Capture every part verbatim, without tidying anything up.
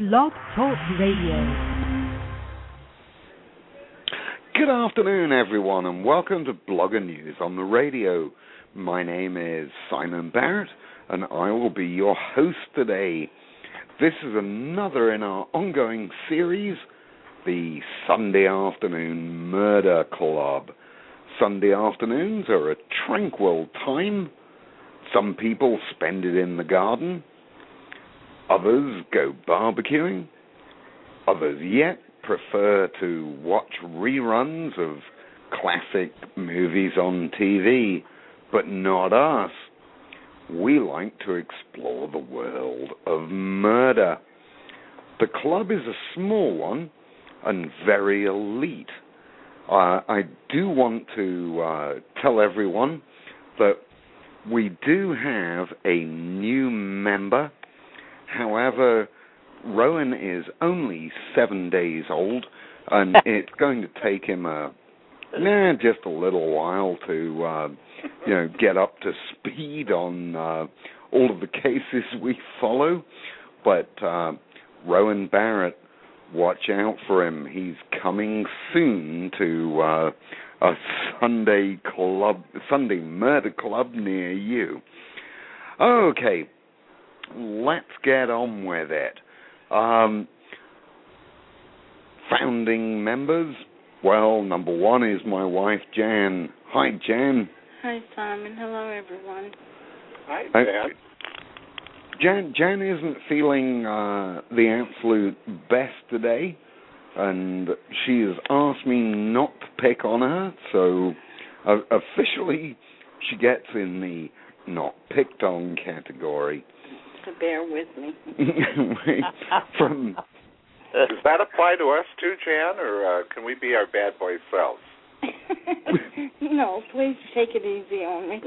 Blog Talk Radio. Good afternoon, everyone, and welcome to Blogger News on the radio. My name is Simon Barrett, and I will be your host today. This is another in our ongoing series, the Sunday Afternoon Murder Club. Sunday afternoons are a tranquil time. Some people spend it in the garden. Others go barbecuing. Others yet prefer to watch reruns of classic movies on T V, but not us. We like to explore the world of murder. The club is a small one and very elite. Uh, I do want to uh, tell everyone that we do have a new member. However, Rowan is only seven days old, and it's going to take him a, nah, just a little while to, uh, you know, get up to speed on uh, all of the cases we follow. But uh, Rowan Barrett, watch out for him. He's coming soon to uh, a Sunday club, Sunday murder club near you. Okay. Let's get on with it. Um, founding members, well, number one is my wife, Jan. Hi, Jan. Hi, Simon. Hello, everyone. Hi, Jan. Uh, Jan, Jan isn't feeling uh, the absolute best today, and she has asked me not to pick on her, so uh, officially she gets in the not picked on category. To bear with me. From Does that apply to us too, Jan, or uh, can we be our bad boy selves? No, please take it easy on me.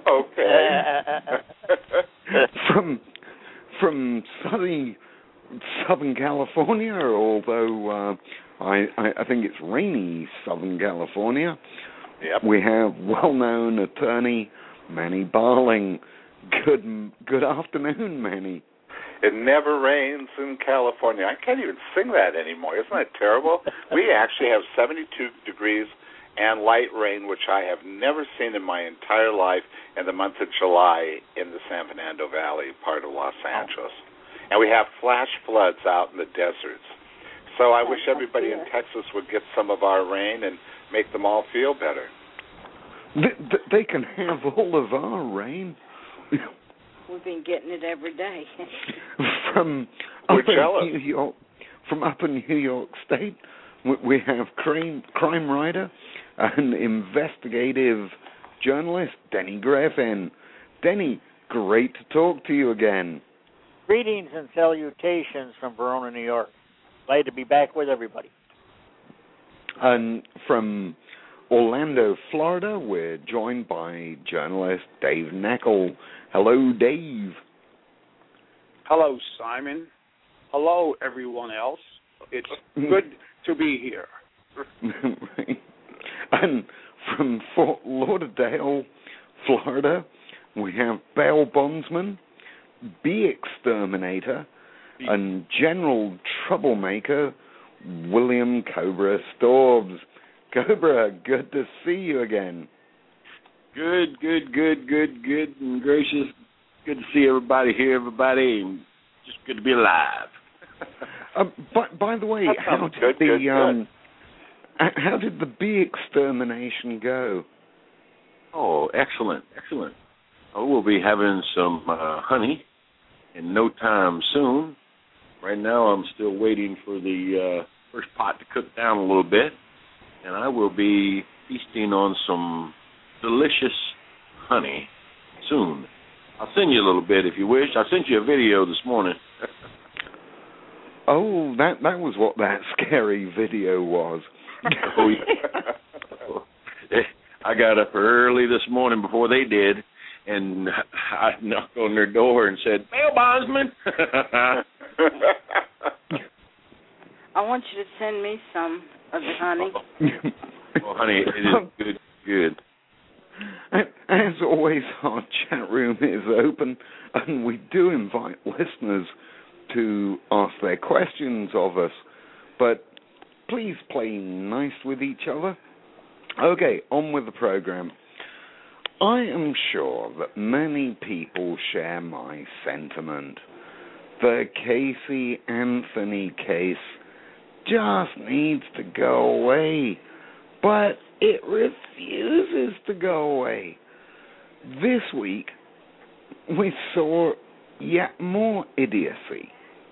Okay. from from sunny Southern California, although uh, I, I I think it's rainy Southern California. Yep. We have well-known attorney Manny Barling. Good good afternoon, Manny. It never rains in California. I can't even sing that anymore. Isn't that terrible? We actually have seventy-two degrees and light rain, which I have never seen in my entire life in the month of July in the San Fernando Valley, part of Los Angeles. And we have flash floods out in the deserts. So I wish everybody in Texas would get some of our rain and make them all feel better. They, they can have all of our rain. We've been getting it every day. From We're up in jealous. New York, from up in New York State, we have crime, crime writer and investigative journalist Denny Griffin. Denny, great to talk to you again. Greetings and salutations from Verona, New York. Glad to be back with everybody. And from Orlando, Florida, we're joined by journalist Dave Neckel. Hello, Dave. Hello, Simon. Hello, everyone else. It's good to be here. And from Fort Lauderdale, Florida, we have bail bondsman, bee exterminator, and general troublemaker William Cobra Storbs. Cobra, good to see you again. Good, good, good, good, good, and gracious. Good to see everybody here, everybody, and just good to be alive. uh, by, by the way, how did good, the good, um, good. how did the bee extermination go? Oh, excellent, excellent. Oh, we'll be having some uh, honey in no time soon. Right now, I'm still waiting for the uh, first pot to cook down a little bit. And I will be feasting on some delicious honey soon. I'll send you a little bit if you wish. I sent you a video this morning. Oh, that that was what that scary video was. Oh, yeah. I got up early this morning before they did, and I knocked on their door and said, "Bail bondsman." I want you to send me some of the honey. Oh, honey, it is good, good. As always, our chat room is open, and we do invite listeners to ask their questions of us, but please play nice with each other. Okay, on with the program. I am sure that many people share my sentiment. The Casey Anthony case just needs to go away, but it refuses to go away. This week, we saw yet more idiocy.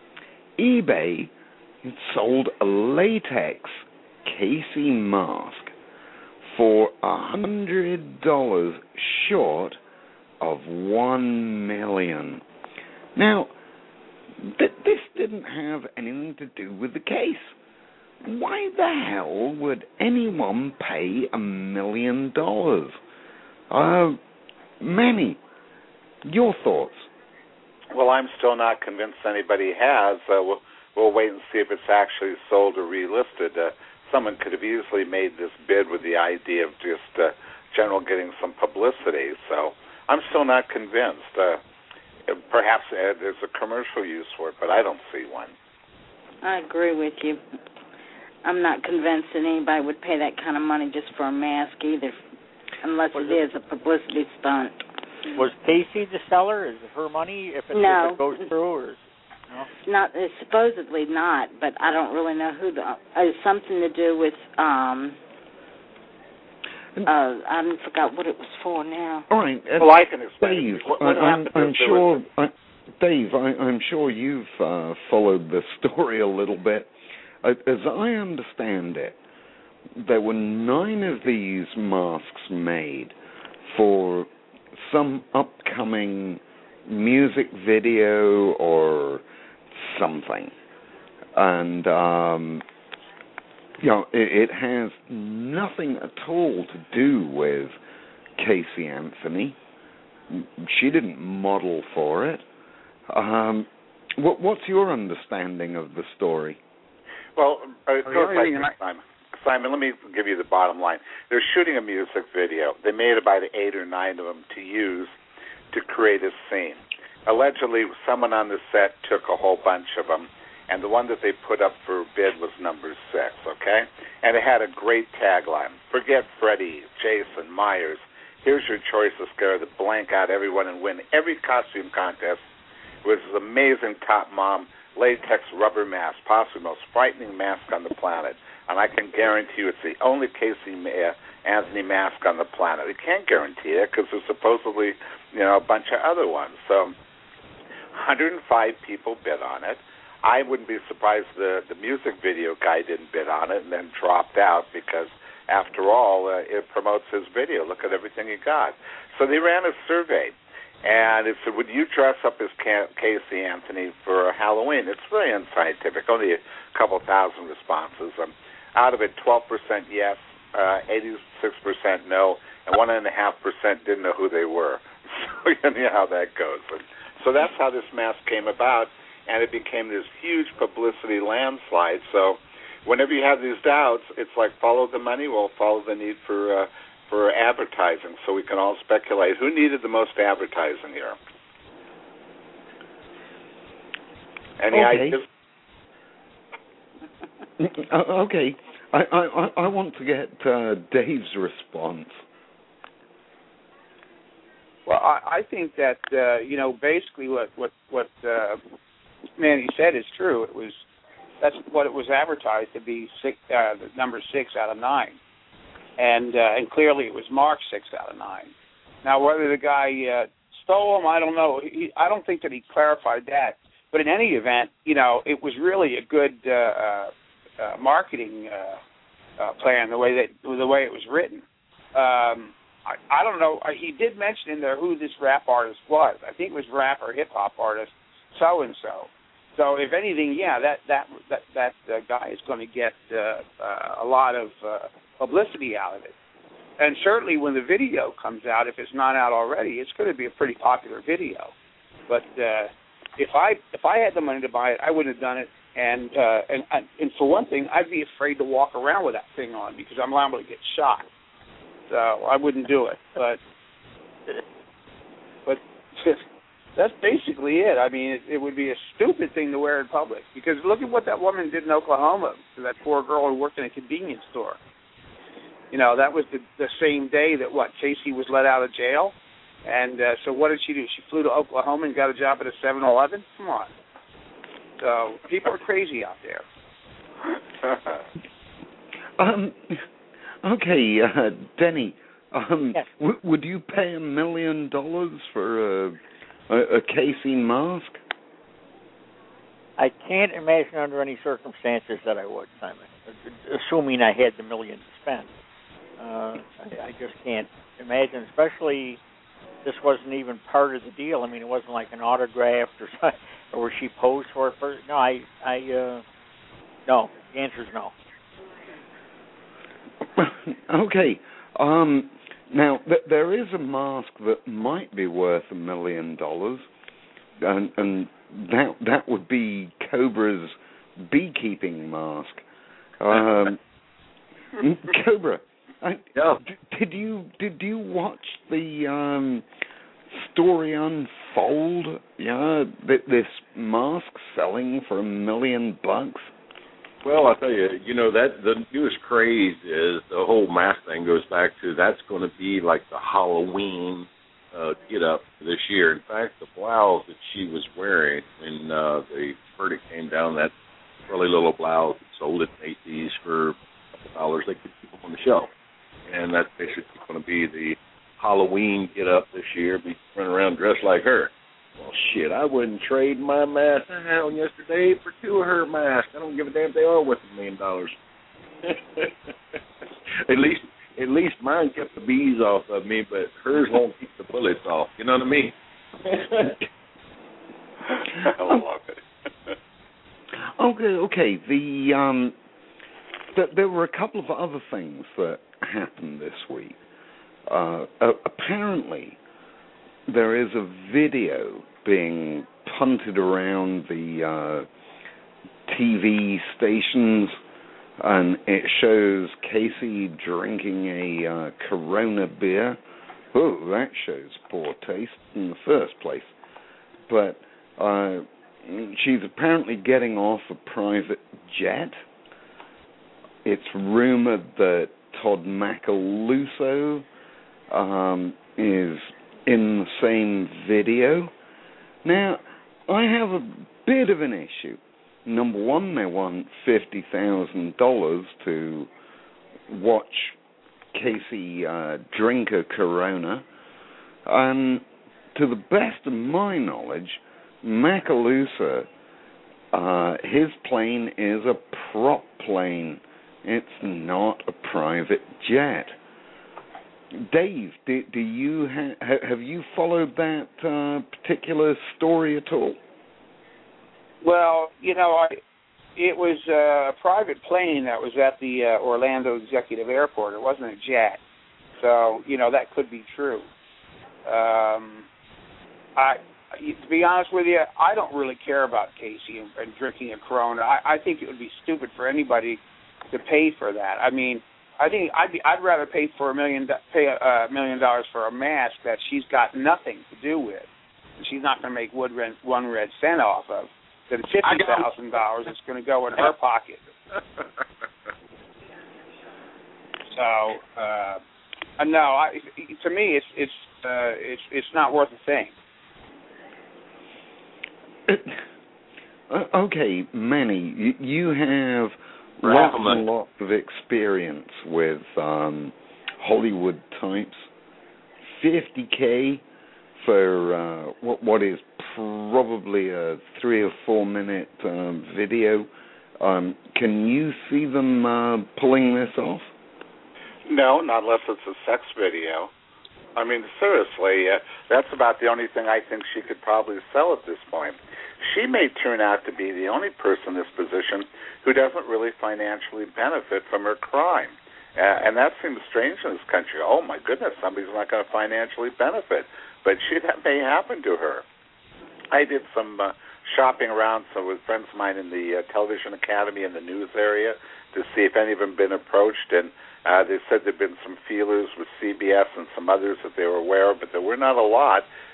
eBay sold a latex Casey mask for one hundred dollars short of one million dollars. Now, th- this didn't have anything to do with the case. Why the hell would anyone pay a million dollars? Uh, Manny, your thoughts? Well, I'm still not convinced anybody has. Uh, we'll, we'll wait and see if it's actually sold or relisted. Uh, someone could have easily made this bid with the idea of just uh, general getting some publicity. So I'm still not convinced. Uh, perhaps uh, there's a commercial use for it, but I don't see one. I agree with you. I'm not convinced that anybody would pay that kind of money just for a mask either, unless it, it is a publicity stunt. Was Casey the seller? Is it her money if it, no. if it goes through? Or is, no? Not it's supposedly not, but I don't really know who the. It's something to do with. Um, uh, I forgot what it was for now. All right. Uh, well, I can explain. Dave, what, what I, I'm, I'm sure. Was... I, Dave, I, I'm sure you've uh, followed the story a little bit. As I understand it, there were nine of these masks made for some upcoming music video or something. And, um, you know, it, it has nothing at all to do with Casey Anthony. She didn't model for it. Um, what, what's your understanding of the story? Well, uh, it goes like this, Simon. Simon, let me give you the bottom line. They're shooting a music video. They made about eight or nine of them to use to create a scene. Allegedly, someone on the set took a whole bunch of them, and the one that they put up for bid was number six, okay? And it had a great tagline. Forget Freddy, Jason, Myers. Here's your choice to scare the blank out everyone and win every costume contest. It was this amazing top mom latex rubber mask, possibly the most frightening mask on the planet. And I can guarantee you it's the only Casey Anthony mask on the planet. We can't guarantee it because there's supposedly, you know, a bunch of other ones. So one hundred five people bid on it. I wouldn't be surprised the, the music video guy didn't bid on it and then dropped out because, after all, uh, it promotes his video. Look at everything he got. So they ran a survey. And it said, would you dress up as Casey Anthony for Halloween? It's very unscientific, only a couple thousand responses. Um, out of it, twelve percent yes, uh, eighty-six percent no, and one point five percent didn't know who they were. So you know how that goes. And so that's how this mask came about, and it became this huge publicity landslide. So whenever you have these doubts, it's like follow the money, well, follow the need for... Uh, for advertising, so we can all speculate. Who needed the most advertising here? Any okay. ideas? uh, okay. I, I, I want to get uh, Dave's response. Well, I, I think that, uh, you know, basically what, what, what uh, Manny said is true. It was That's what it was advertised to be, six, uh, the number six out of nine. And uh, and clearly it was marked six out of nine. Now, whether the guy uh, stole them, I don't know. He, I don't think that he clarified that. But in any event, you know, it was really a good uh, uh, uh, marketing uh, uh, plan the way that the way it was written. Um, I, I don't know. He did mention in there who this rap artist was. I think it was rap or hip hop artist so and so. So if anything, yeah, that that that that uh, guy is going to get uh, uh, a lot of uh, publicity out of it. And certainly when the video comes out, if it's not out already, it's going to be a pretty popular video. But uh, if I if I had the money to buy it, I wouldn't have done it. And uh, and and for one thing, I'd be afraid to walk around with that thing on because I'm liable to get shot. So I wouldn't do it. But but That's basically it. I mean, it, it would be a stupid thing to wear in public, because look at what that woman did in Oklahoma to that poor girl who worked in a convenience store. You know, that was the, the same day that, what, Casey was let out of jail? And uh, so what did she do? She flew to Oklahoma and got a job at a seven eleven? Come on. So people are crazy out there. um, okay, uh, Denny, um, yes. w- would you pay a million dollars for a, a, a Casey mask? I can't imagine under any circumstances that I would, Simon, assuming I had the million to spend. Uh, I, I just can't imagine, especially this wasn't even part of the deal. I mean, it wasn't like an autograph or something, or where she posed for it first. No, I, I, uh, no. The answer is no. Okay. Um, now, th- there is a mask that might be worth a million dollars, and, and that that would be Cobra's beekeeping mask. Um, Cobra, I, yeah. d- did you did you watch the um, story unfold? Yeah, th- this mask selling for a million bucks. Well, I'll tell you, you know, that the newest craze is the whole mask thing goes back to that's going to be like the Halloween uh, get up this year. In fact, the blouse that she was wearing when uh, the verdict came down, that really little blouse sold at Macy's for a couple dollars, they could keep them on the shelf. And that's basically going to be the Halloween get up this year, be running around dressed like her. Well, shit, I wouldn't trade my mask I had on yesterday for two of her masks. I don't give a damn if they are worth a million dollars. At least, at least mine kept the bees off of me, but hers won't keep the bullets off. You know what I mean? I love it. Okay, okay. The um, th- there were a couple of other things that happened this week. Uh, uh, apparently, there is a video being punted around the uh, T V stations, and it shows Casey drinking a uh, Corona beer. Oh, that shows poor taste in the first place. But uh, she's apparently getting off a private jet. It's rumored that Todd Macaluso um, is in the same video. Now, I have a bit of an issue. Number one, they want fifty thousand dollars to watch Casey uh, drink a Corona. And to the best of my knowledge, Macaluso, uh, his plane is a prop plane. It's not a private jet. Dave, do, do you ha- have you followed that uh, particular story at all? Well, you know, I, it was a private plane that was at the uh, Orlando Executive Airport. It wasn't a jet, so you know that could be true. Um, I, to be honest with you, I don't really care about Casey and, and drinking a Corona. I, I think it would be stupid for anybody to pay for that. I mean, I think I'd be, I'd rather pay for a million pay a million dollars for a mask that she's got nothing to do with, and she's not going to make wood rent, one red cent off of, than fifty thousand dollars that's going to go in her pocket. So, uh, no, I, to me, it's it's uh, it's it's not worth a thing. Uh, okay, Manny, you, you have lots and lots of experience with um, Hollywood types. fifty K for uh, what what is probably a three or four minute um, video. Um, can you see them uh, pulling this off? No, not unless it's a sex video. I mean, seriously, uh, that's about the only thing I think she could probably sell at this point. She may turn out to be the only person in this position who doesn't really financially benefit from her crime. Uh, and that seems strange in this country. Oh, my goodness, somebody's not going to financially benefit. But she, that may happen to her. I did some uh, shopping around so with friends of mine in the uh, television academy and the news area to see if any of them been approached. And uh, they said there had been some feelers with C B S and some others that they were aware of, but there were not a lot.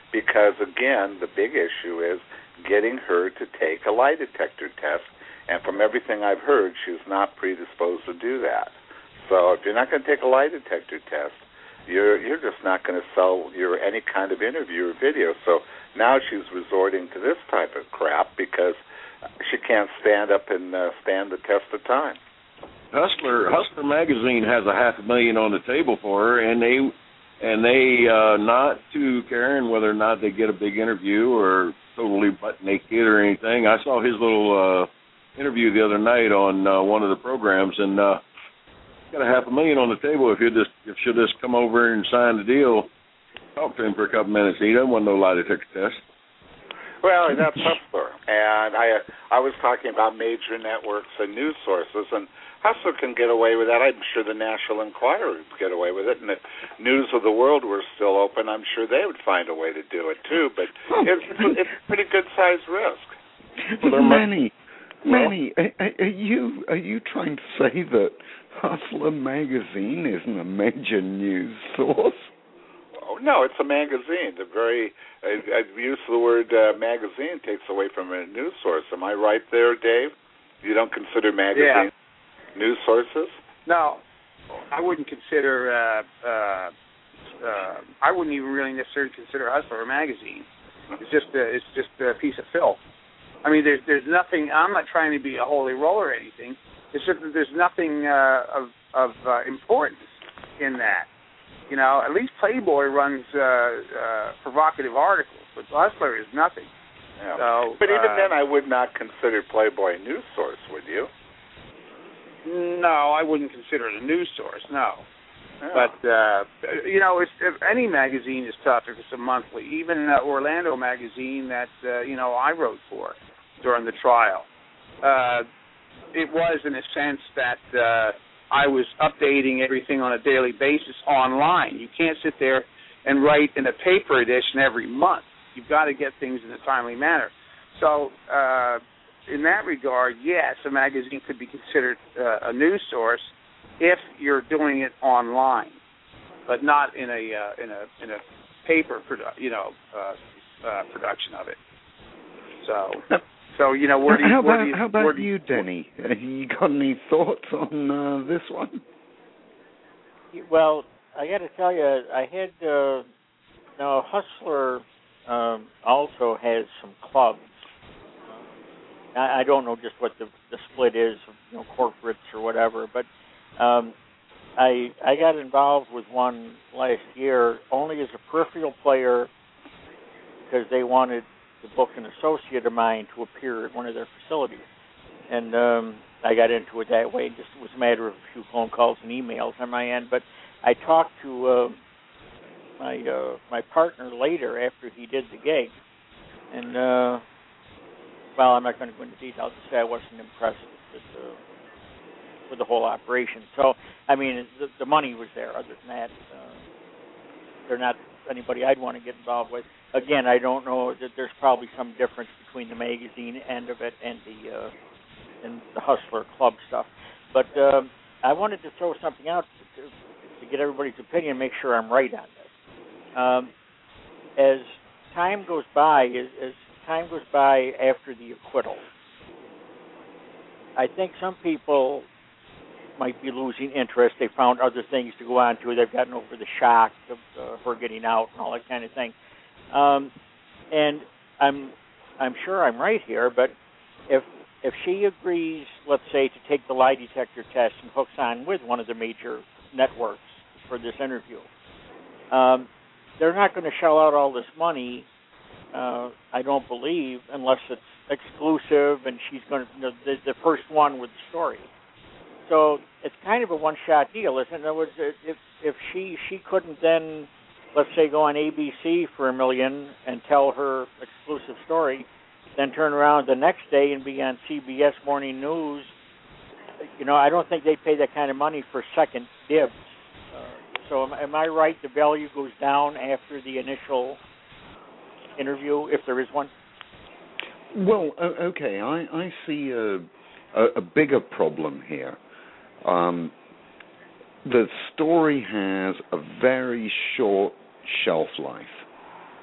because, again, the big issue is getting her to take a lie detector test. And from everything I've heard, she's not predisposed to do that. So if you're not going to take a lie detector test, you're you're just not going to sell your any kind of interview or video. So now she's resorting to this type of crap because she can't stand up and uh, stand the test of time. Hustler Hustler magazine has a half a million on the table for her, and they and they uh, not too caring whether or not they get a big interview or totally butt naked or anything. I saw his little uh, interview the other night on uh, one of the programs, and uh, got a half a million on the table if you just if she'll just come over and sign the deal. Talk to him for a couple minutes. He doesn't want no lie detector test. Well, that's Hustler, and I I was talking about major networks and news sources, and Hustler can get away with that. I'm sure the National Enquirer would get away with it, and if News of the World were still open, I'm sure they would find a way to do it too. But it's it's a pretty good sized risk. Well, Manny, Manny, well, are, are you are you trying to say that Hustler magazine isn't a major news source? Oh, no, it's a magazine. The very uh, use of the word uh, magazine takes away from a news source. Am I right there, Dave? You don't consider magazines yeah. news sources? No, I wouldn't consider. Uh, uh, uh, I wouldn't even really necessarily consider Hustler a magazine. It's just a, it's just a piece of filth. I mean, there's there's nothing. I'm not trying to be a holy roller or anything. It's just that there's nothing uh, of of uh, importance in that. You know, at least Playboy runs uh, uh, provocative articles, but Hustler is nothing. Yeah. So, but even uh, then, I would not consider Playboy a news source, would you? No, I wouldn't consider it a news source, no. Yeah. But, uh, you know, it's, if any magazine is tough if it's a monthly. Even uh, Orlando magazine that, uh, you know, I wrote for during the trial. Uh, it was in a sense that uh, I was updating everything on a daily basis online. You can't sit there and write in a paper edition every month. You've got to get things in a timely manner. So uh, in that regard, yes, a magazine could be considered uh, a news source if you're doing it online, but not in a uh, in a in a paper produ- you know uh, uh, production of it. So. So, you know, where do you... How where about, do you, how about where do you, Denny? Uh, you got any thoughts on uh, this one? Well, I got to tell you, I had... Uh, now, Hustler um, also has some clubs. Uh, I, I don't know just what the, the split is, you know, corporates or whatever, but um, I I got involved with one last year only as a peripheral player because they wanted to book an associate of mine to appear at one of their facilities. And um, I got into it that way. Just it was a matter of a few phone calls and emails on my end. But I talked to uh, my uh, my partner later after he did the gig. And, uh, well, I'm not going to go into details to say I wasn't impressed with, uh, with the whole operation. So, I mean, the, the money was there. Other than that, uh, they're not anybody I'd want to get involved with. Again, I don't know that there's probably some difference between the magazine end of it and the uh, and the Hustler Club stuff. But um, I wanted to throw something out to, to, to get everybody's opinion, make sure I'm right on this. Um, as time goes by, as, as time goes by after the acquittal, I think some people might be losing interest. They found other things to go on to. They've gotten over the shock of uh, her getting out and all that kind of thing. Um, and I'm I'm sure I'm right here, but if if she agrees, let's say, to take the lie detector test and hooks on with one of the major networks for this interview, um, they're not going to shell out all this money, uh, I don't believe, unless it's exclusive and she's going to, you know, the, the first one with the story. So it's kind of a one-shot deal, isn't it? In other words, if if she she couldn't then, let's say, go on A B C for a million and tell her exclusive story, then turn around the next day and be on C B S Morning News, you know, I don't think they'd pay that kind of money for second dibs. Uh, so am, am I right? The value goes down after the initial interview, if there is one? Well, okay, I, I see a, a, a bigger problem here. Um, the story has a very short shelf life.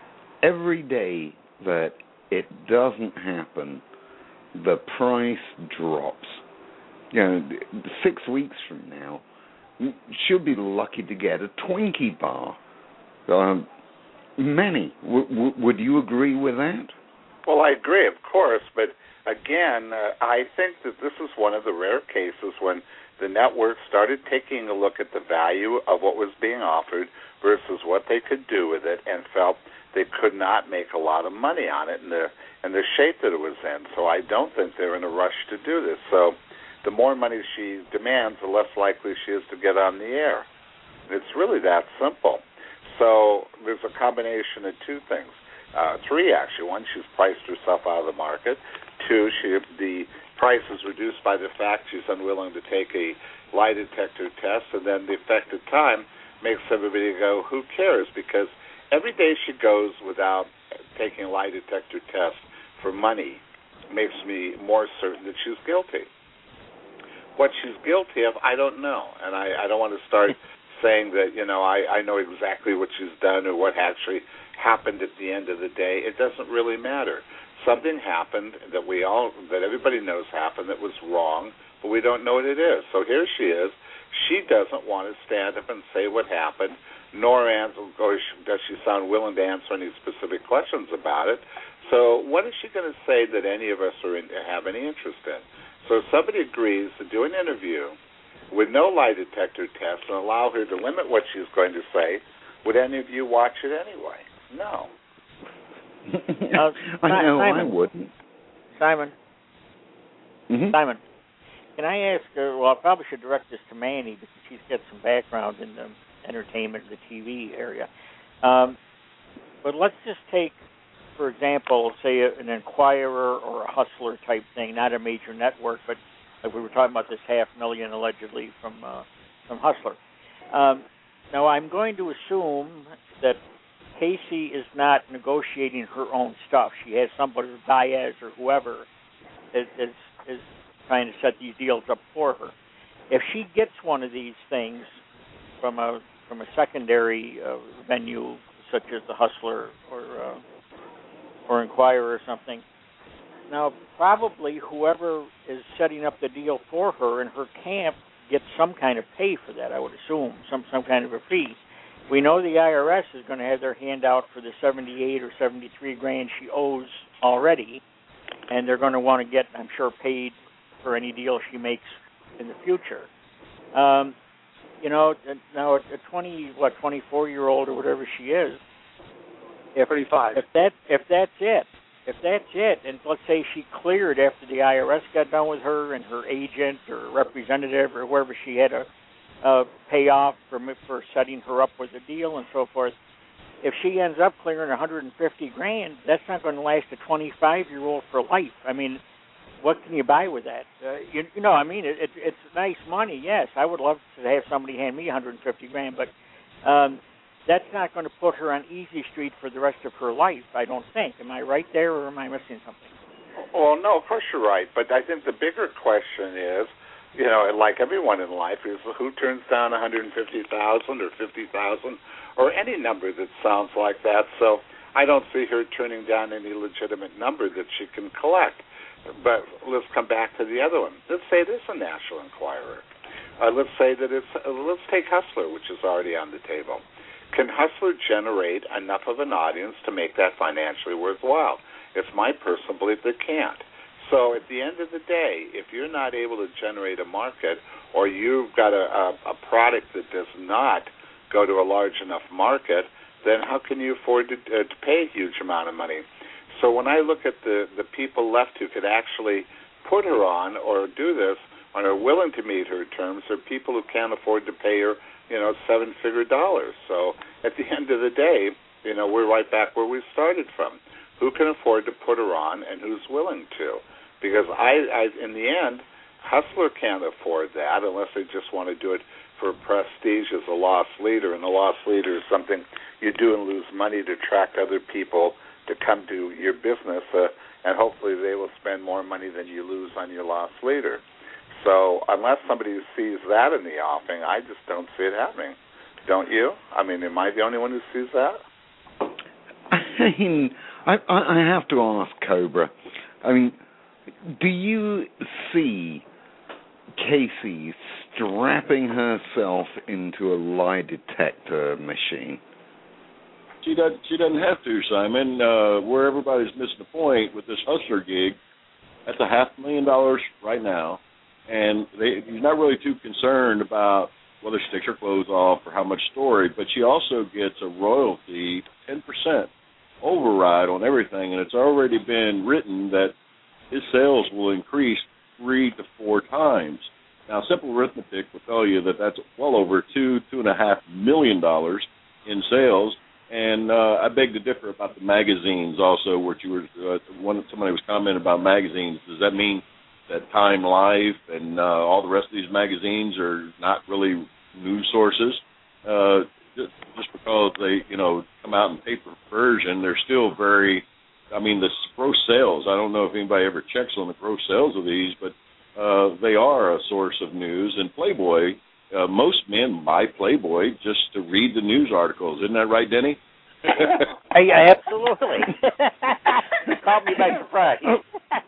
every day that it doesn't happen, the price drops. You know, six weeks from now, she'll be lucky to get a Twinkie bar. Um, Manny, w- w- would you agree with that? Well, I agree, of course, but again, uh, I think that this is one of the rare cases when the network started taking a look at the value of what was being offered versus what they could do with it, and felt they could not make a lot of money on it in the in the shape that it was in. So I don't think they're in a rush to do this. So the more money she demands, the less likely she is to get on the air. It's really that simple. So there's a combination of two things. Uh, three, actually. One, she's priced herself out of the market. Two, she the price is reduced by the fact she's unwilling to take a lie detector test, and then the effective time makes everybody go, who cares? Because every day she goes without taking a lie detector test for money makes me more certain that she's guilty. What she's guilty of, I don't know, and I, I don't want to start saying that, you know, I, I know exactly what she's done or what actually happened at the end of the day. It doesn't really matter. Something happened that we all, that everybody knows happened that was wrong, but we don't know what it is. So here she is. She doesn't want to stand up and say what happened, nor answer, or does she sound willing to answer any specific questions about it. So what is she going to say that any of us are in, have any interest in? So if somebody agrees to do an interview with no lie detector test and allow her to limit what she's going to say, would any of you watch it anyway? No. uh, I know Simon, I wouldn't. Simon. Mm-hmm. Simon, can I ask, uh, well, I probably should direct this to Manny because she's got some background in the entertainment, the T V area. Um, but let's just take, for example, say an Inquirer or a Hustler type thing, not a major network, but like we were talking about this half million allegedly from uh, from Hustler. Um, now, I'm going to assume that Casey is not negotiating her own stuff. She has somebody, Diaz or whoever, is, is is trying to set these deals up for her. If she gets one of these things from a from a secondary uh, venue such as the Hustler or uh, or Inquirer or something, now probably whoever is setting up the deal for her in her camp gets some kind of pay for that. I would assume some some kind of a fee. We know the I R S is going to have their hand out for the seventy-eight or seventy-three grand she owes already, and they're going to want to get, I'm sure, paid for any deal she makes in the future. Um, you know, now a twenty, what, twenty-four-year-old or whatever she is, if thirty-five, if that if that's it, if that's it, and let's say she cleared after the I R S got done with her and her agent or representative or whoever she had a Uh, pay off for for setting her up with a deal and so forth. If she ends up clearing one hundred fifty grand, that's not going to last a twenty-five-year-old for life. I mean, what can you buy with that? Uh, you, you know, I mean, it, it, it's nice money. Yes, I would love to have somebody hand me one hundred fifty grand, but um, that's not going to put her on easy street for the rest of her life. I don't think. Am I right there, or am I missing something? Well, no, of course you're right, but I think the bigger question is, you know, like everyone in life, is who turns down one hundred fifty thousand dollars or fifty thousand dollars or any number that sounds like that. So I don't see her turning down any legitimate number that she can collect. But let's come back to the other one. Let's say it is a National Enquirer. Uh, let's say that it's, uh, let's take Hustler, which is already on the table. Can Hustler generate enough of an audience to make that financially worthwhile? It's my personal belief that can't. So at the end of the day, if you're not able to generate a market, or you've got a, a, a product that does not go to a large enough market, then how can you afford to, uh, to pay a huge amount of money? So when I look at the, the people left who could actually put her on or do this and are willing to meet her terms are people who can't afford to pay her, you know, seven-figure dollars. So at the end of the day, you know, we're right back where we started from. Who can afford to put her on and who's willing to? Because I, I, in the end, Hustler can't afford that unless they just want to do it for prestige as a loss leader. And a loss leader is something you do and lose money to attract other people to come to your business, uh, and hopefully they will spend more money than you lose on your loss leader. So unless somebody sees that in the offing, I just don't see it happening. Don't you? I mean, am I the only one who sees that? I mean, I, I have to ask Cobra. I mean, do you see Casey strapping herself into a lie detector machine? She doesn't. She doesn't have to, Simon. Uh, where everybody's missing the point with this Hustler gig, that's a half million dollars right now, and they, he's not really too concerned about whether she takes her clothes off or how much story. But she also gets a royalty, ten percent override on everything, and it's already been written that his sales will increase three to four times. Now, simple arithmetic will tell you that that's well over two, two and a half million dollars in sales. And uh, I beg to differ about the magazines also, where you were, uh, one, somebody was commenting about magazines. Does that mean that Time Life and uh, all the rest of these magazines are not really news sources? Uh, just, just because they, you know, come out in paper version, they're still very, I mean, the gross sales, I don't know if anybody ever checks on the gross sales of these, but uh, they are a source of news. And Playboy, Uh, most men buy Playboy just to read the news articles. Isn't that right, Denny? I, I absolutely. Caught me by surprise. Oh,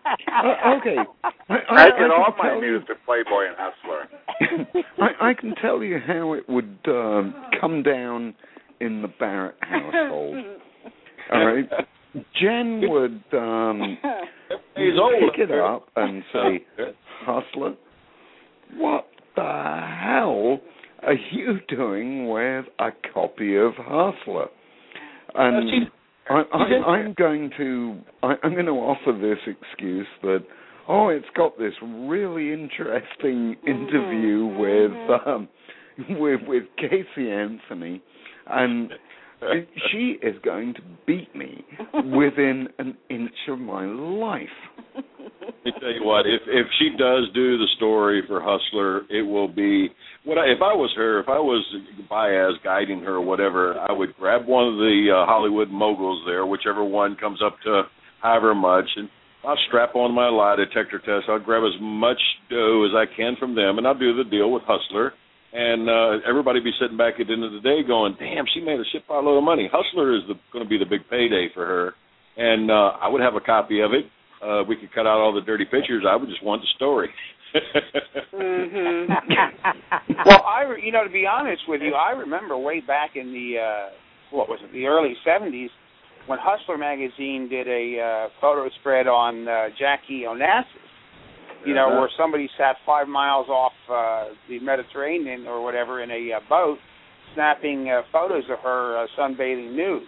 uh, okay. I, I, I get I all my you, news to Playboy and Hustler. I, I can tell you how it would um, come down in the Barrett household. All right? Jen would um, pick it up and say, Hustler, what the hell are you doing with a copy of Hustler? And I, I, I'm going to I, I'm going to offer this excuse that oh, it's got this really interesting interview with um, with with Casey Anthony, and she is going to beat me within an inch of my life. Let me tell you what, if if she does do the story for Hustler, it will be, what I, if I was her, if I was Baez guiding her or whatever, I would grab one of the uh, Hollywood moguls there, whichever one comes up to however much, and I'll strap on my lie detector test. I'll grab as much dough as I can from them, and I'll do the deal with Hustler. And uh, everybody be sitting back at the end of the day going, damn, she made a shit pile load of money. Hustler is going to be the big payday for her. And uh, I would have a copy of it. Uh, we could cut out all the dirty pictures. I would just want the story. mm-hmm. Well, I, you know, to be honest with you, I remember way back in the, uh, what was it, the early seventies, when Hustler magazine did a uh, photo spread on uh, Jackie Onassis. You know, uh-huh. where somebody sat five miles off uh, the Mediterranean or whatever in a uh, boat, snapping uh, photos of her uh, sunbathing nude.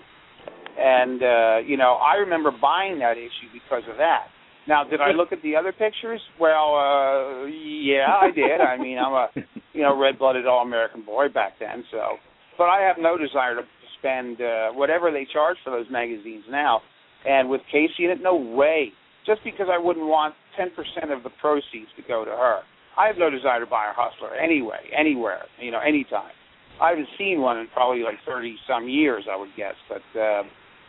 And, uh, you know, I remember buying that issue because of that. Now, did I look at the other pictures? Well, uh, yeah, I did. I mean, I'm a, you know, red-blooded all-American boy back then. So, but I have no desire to spend uh, whatever they charge for those magazines now. And with Casey in it, no way. Just because I wouldn't want ten percent of the proceeds to go to her. I have no desire to buy a Hustler anyway, anywhere, you know, anytime. I haven't seen one in probably like thirty-some years, I would guess. But, uh,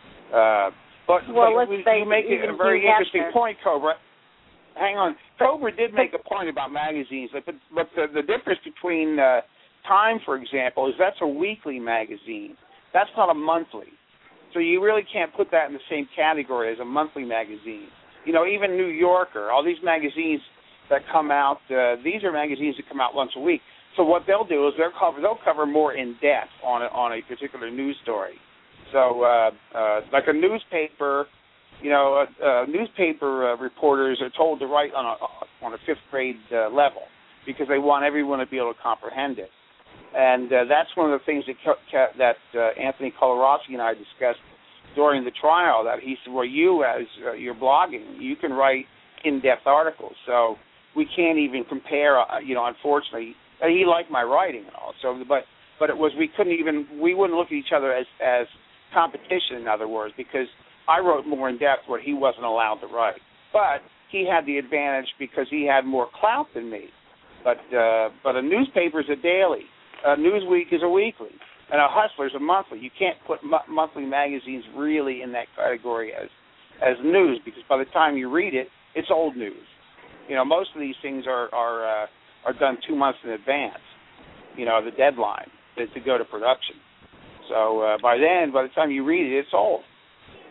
uh, but, well, but let's you, you make a very interesting to... point, Cobra. Hang on. Cobra did make a point about magazines, but, but the, the difference between uh, Time, for example, is that's a weekly magazine. That's not a monthly. So you really can't put that in the same category as a monthly magazine. You know, even New Yorker, all these magazines that come out, uh, these are magazines that come out once a week. So what they'll do is they'll cover they'll cover more in depth on a, on a particular news story. So uh, uh, like a newspaper, you know, uh, uh, newspaper uh, reporters are told to write on a on a fifth grade uh, level because they want everyone to be able to comprehend it. And uh, that's one of the things that that uh, Anthony Kolarowski and I discussed during the trial, that he said, well, you, as uh, you're blogging, you can write in-depth articles. So we can't even compare, uh, you know, unfortunately. Uh, he liked my writing and all. So, but, but it was, we couldn't even, we wouldn't look at each other as, as competition, in other words, because I wrote more in-depth what he wasn't allowed to write. But he had the advantage because he had more clout than me. But, uh, but a newspaper is a daily. A Newsweek is a weekly. And a Hustler's a monthly. You can't put mo- monthly magazines really in that category as as news, because by the time you read it, it's old news. You know, most of these things are are uh, are done two months in advance. You know, the deadline to, to go to production. So uh, by then, by the time you read it, it's old.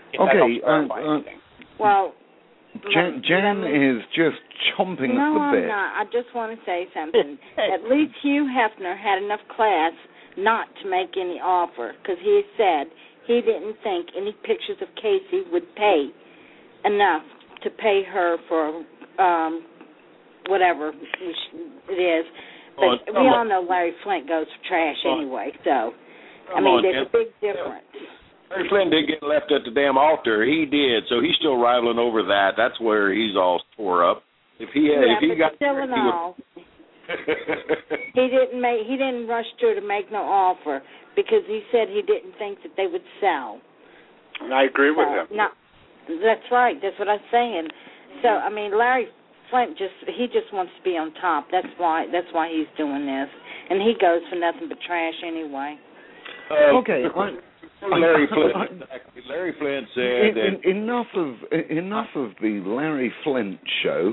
If that Okay, helps clarify uh, uh, anything. Well, Jan, Jan let me- is just chomping no, at the I'm bit. not. I just want to say something. At least Hugh Hefner had enough class not to make any offer, because he said he didn't think any pictures of Casey would pay enough to pay her for um, whatever it is. But Oh, we all know Larry Flint goes for trash Oh. anyway, so, I Come mean, on, there's Jan. a big difference. Larry Flynn did get left at the damn altar. He did, so he's still rivaling over that. That's where he's all tore up. If he had, Yeah, if he but got, still in he would- all, he didn't make he didn't rush through to make no offer because he said he didn't think that they would sell. And I agree with So, him. No, that's right. That's what I'm saying. So I mean, Larry Flint just he just wants to be on top. That's why that's why he's doing this, and he goes for nothing but trash anyway. Uh, Okay, I, Larry Flint. Exactly. Larry Flint said en- that. en- enough of enough of the Larry Flint show.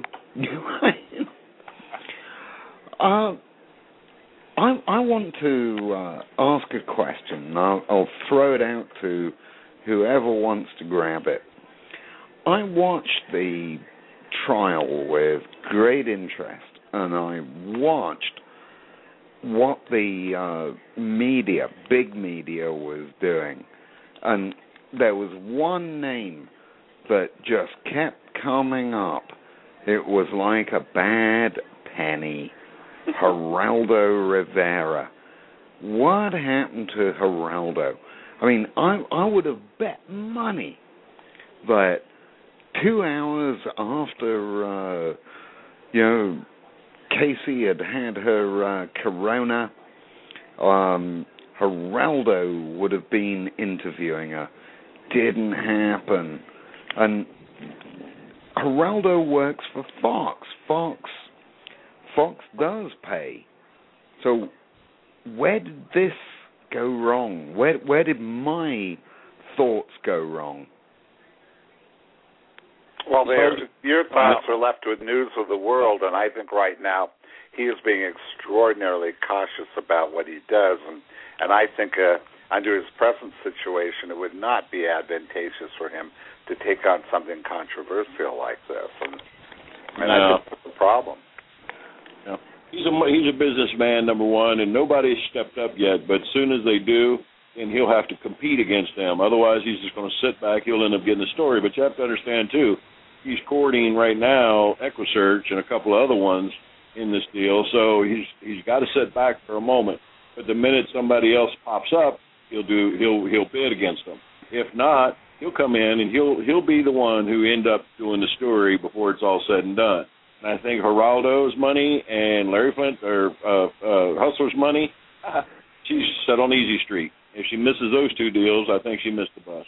uh, I I want to uh, ask a question. And I'll, I'll throw it out to whoever wants to grab it. I watched the trial with great interest, and I watched what the uh, media, big media, was doing. And there was one name that just kept coming up. It was like a bad penny. Geraldo Rivera. What happened to Geraldo? I mean, I I would have bet money that two hours after, uh, you know, Casey had had her uh, corona, um, Geraldo would have been interviewing her. Didn't happen. And Geraldo works for Fox. Fox Fox does pay. So where did this go wrong? Where where did my thoughts go wrong? Well, there, your thoughts are left with News of the World, and I think right now he is being extraordinarily cautious about what he does, and and I think uh, under his present situation, it would not be advantageous for him to take on something controversial like this, and, and No. I think that's the problem. Yeah. He's a he's a businessman, number one, and nobody's stepped up yet. But as soon as they do, then he'll have to compete against them. Otherwise, he's just going to sit back. He'll end up getting the story. But you have to understand too, he's courting right now EquiSearch and a couple of other ones in this deal. So he's he's got to sit back for a moment. But the minute somebody else pops up, he'll do he'll he'll bid against them. If not, he'll come in and he'll he'll be the one who end up doing the story before it's all said and done. And I think Geraldo's money and Larry Flint or uh, uh, Hustler's money, she's set on easy street. If she misses those two deals, I think she missed the bus.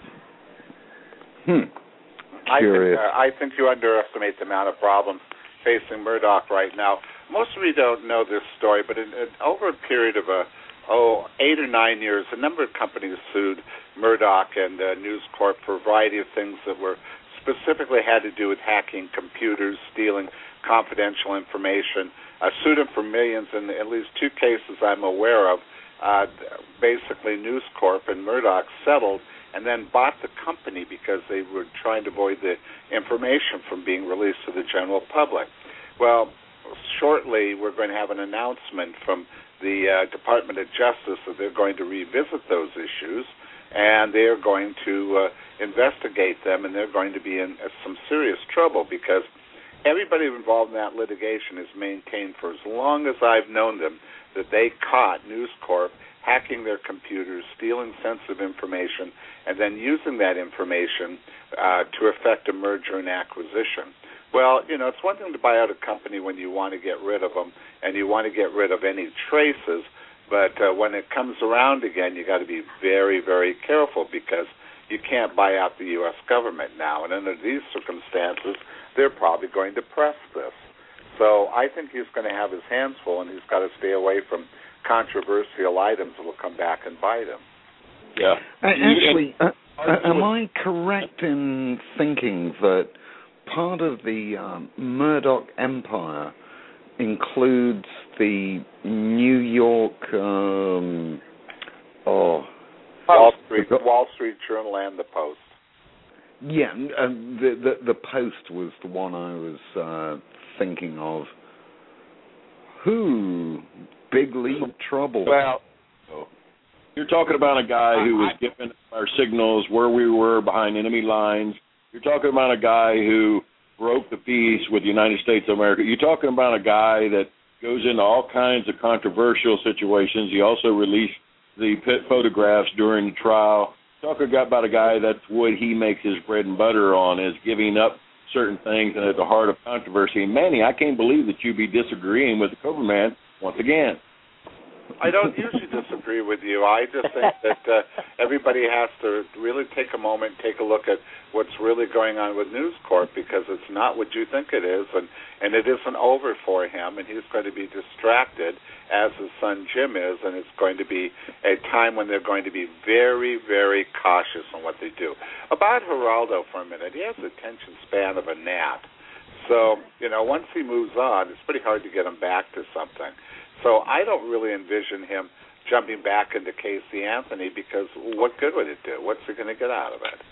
Hmm. I think, Curious. uh, I think you underestimate the amount of problems facing Murdoch right now. Most of you don't know this story, but in, in, over a period of a, oh, eight or nine years, a number of companies sued Murdoch and uh, News Corp for a variety of things that were specifically had to do with hacking computers, stealing confidential information. Uh, sued them for millions. In at least two cases I'm aware of, uh, basically News Corp and Murdoch settled and then bought the company because they were trying to avoid the information from being released to the general public. Well, shortly we're going to have an announcement from the uh, Department of Justice that they're going to revisit those issues, and they're going to uh, investigate them, and they're going to be in uh, some serious trouble because everybody involved in that litigation has maintained for as long as I've known them that they caught News Corp hacking their computers, stealing sensitive information, and then using that information uh, to effect a merger and acquisition. Well, you know, it's one thing to buy out a company when you want to get rid of them and you want to get rid of any traces, but uh, when it comes around again, you got to be very, very careful because you can't buy out the U S government now, and under these circumstances, they're probably going to press this. So I think he's going to have his hands full, and he's got to stay away from controversial items that will come back and bite him. Yeah. Uh, actually, uh, uh, am I correct in thinking that part of the um, Murdoch empire includes the New York, um, oh, Wall Street, Wall Street Journal, and the Post. Yeah, uh, the, the the Post was the one I was uh, thinking of. Who? Big league trouble. Well, you're talking about a guy who was giving our signals where we were behind enemy lines. You're talking about a guy who broke the peace with the United States of America. You're talking about a guy that goes into all kinds of controversial situations. He also released the pit photographs during the trial. Talking about a guy that's what he makes his bread and butter on, is giving up certain things and at the heart of controversy. And Manny, I can't believe that you be disagreeing with the Cobra Man once again. I don't usually disagree with you. I just think that uh, everybody has to really take a moment, take a look at what's really going on with News Corp, because it's not what you think it is, and, and it isn't over for him, and he's going to be distracted, as his son Jim is, and it's going to be a time when they're going to be very, very cautious on what they do. About Geraldo for a minute, he has the attention span of a gnat. So, you know, once he moves on, it's pretty hard to get him back to something. So I don't really envision him jumping back into Casey Anthony, because what good would it do? What's he going to get out of it?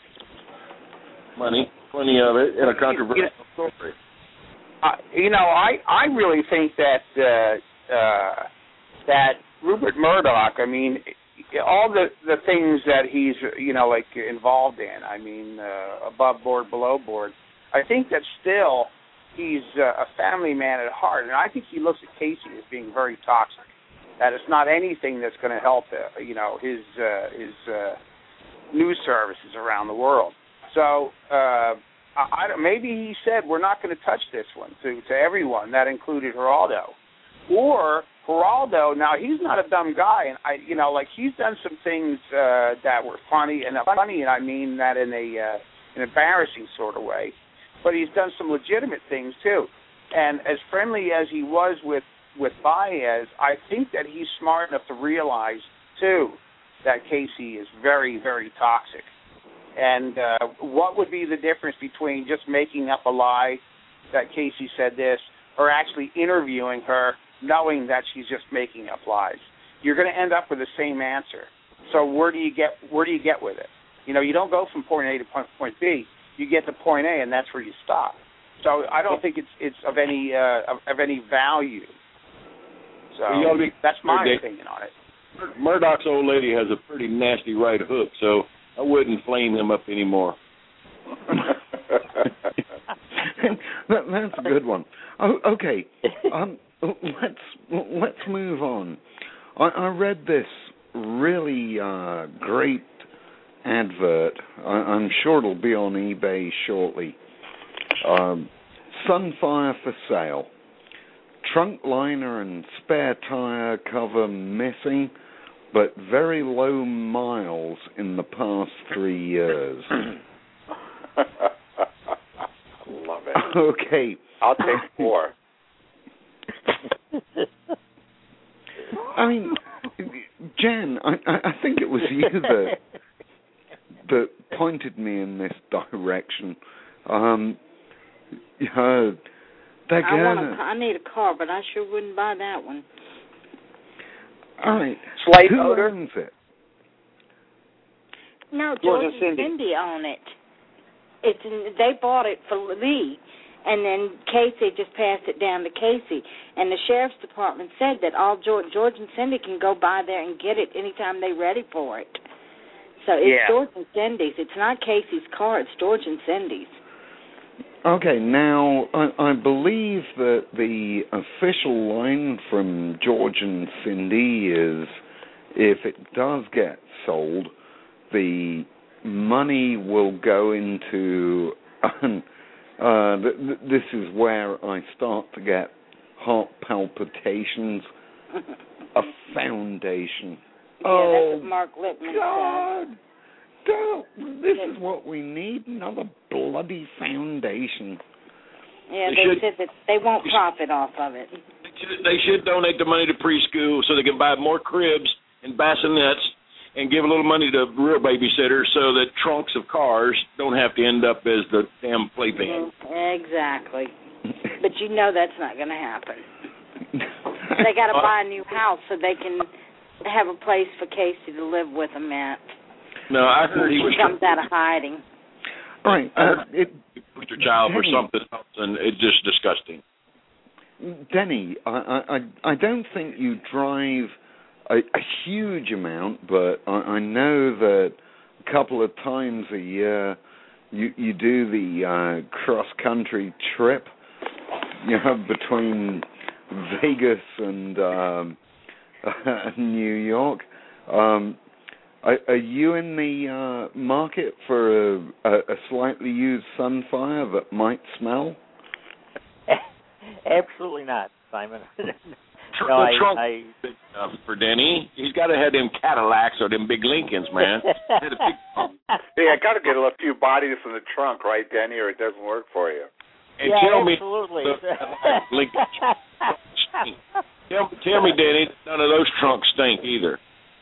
Money, plenty of it, and a controversial story. Uh, you know, I, I really think that uh, uh, that Rupert Murdoch, I mean, all the, the things that he's, you know, like involved in, I mean, uh, above board, below board, I think that still he's uh, a family man at heart, and I think he looks at Casey as being very toxic. That it's not anything that's going to help, uh, you know, his uh, his uh, news services around the world. So uh, I, I, maybe he said we're not going to touch this one to to everyone. That included Geraldo, or Geraldo. Now he's not a dumb guy, and I, you know, like he's done some things uh, that were funny, and funny, and I mean that in a uh, an embarrassing sort of way. But he's done some legitimate things, too. And as friendly as he was with, with Baez, I think that he's smart enough to realize, too, that Casey is very, very toxic. And uh, what would be the difference between just making up a lie that Casey said this, or actually interviewing her knowing that she's just making up lies? You're going to end up with the same answer. So where do you get where do you get with it? You know, you don't go from point A to point, point B. You get to point A, and that's where you stop. So I don't think it's it's of any uh, of, of any value. So well, be, that's my Mur- opinion on it. Murdoch's old lady has a pretty nasty right hook, so I wouldn't flame him up anymore. that, that's a good one. Oh, okay, um, let's let's move on. I, I read this really uh, great advert. I, I'm sure it'll be on eBay shortly. Um, Sunfire for sale. Trunk liner and spare tire cover missing, but very low miles in the past three years. Love it. Okay. I'll take four. I mean, Jen, I, I think it was you that that pointed me in this direction. Um, uh, I, gonna, want a, I need a car, but I sure wouldn't buy that one. All right. Slate Who odor? owns it? No, George George and and Cindy. Cindy own it. It's in, they bought it for Lee, and then Casey just passed it down to Casey. And the sheriff's department said that all George, George and Cindy can go by there and get it anytime they're ready for it. So it's Yeah. George and Cindy's. It's not Casey's car. It's George and Cindy's. Okay, now, I, I believe that the official line from George and Cindy is, if it does get sold, the money will go into, uh, th- th- this is where I start to get heart palpitations, a foundation. Yeah, oh, that's what Mark Lippman God! said. Don't. This is what we need, another bloody foundation. Yeah, They they should- said that they won't profit off of it. They should, they should donate the money to preschool so they can buy more cribs and bassinets and give a little money to real babysitters so that trunks of cars don't have to end up as the damn playpen. Mm, exactly. But you know that's not going to happen. They got to buy a new house so they can have a place for Casey to live with them at. No, I heard he She was. comes out of hiding. Right. Uh, it, poster child for Denny, something else, and it's just disgusting. Denny, I, I, I don't think you drive a, a huge amount, but I, I know that a couple of times a year you you do the uh, cross country trip, you know, between Vegas and um, New York. Um, are, are you in the uh, market for a, a, a slightly used Sunfire that might smell? Absolutely not, Simon. Tr- no, the I, trunk I, big enough for Denny. He's got to have them Cadillacs or them big Lincolns, man. Had a big trunk. Hey, I got to get a few bodies in the trunk, right, Denny, or it doesn't work for you. And yeah, tell absolutely. me, the Lincoln stink. Tell, tell me, Denny, none of those trunks stink either.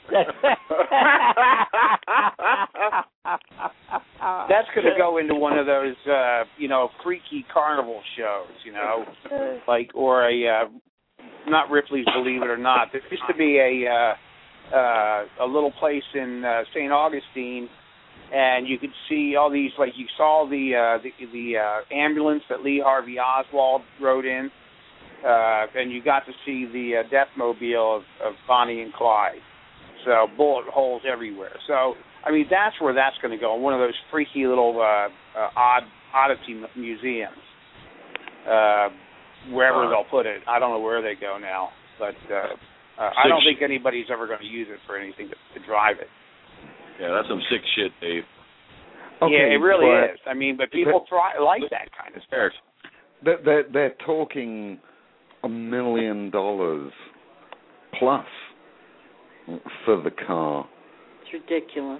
That's going to go into one of those, uh, you know, freaky carnival shows, you know, like, or a, uh, not Ripley's Believe It or Not. There used to be a, uh, uh, a little place in uh, Saint Augustine, and you could see all these, like, you saw the uh, the, the uh, ambulance that Lee Harvey Oswald rode in, uh, and you got to see the uh, Deathmobile of, of Bonnie and Clyde. So bullet holes everywhere. So, I mean, that's where that's going to go, one of those freaky little uh, uh, odd oddity museums, uh, wherever uh, they'll put it. I don't know where they go now, but uh, uh, I don't think anybody's ever going to use it for anything to, to drive it. Yeah, that's some sick shit, Dave. Okay, yeah, it really but, is. I mean, but people but, try like that kind of stuff. They're, they're, they're talking a million dollars plus for the car. It's ridiculous.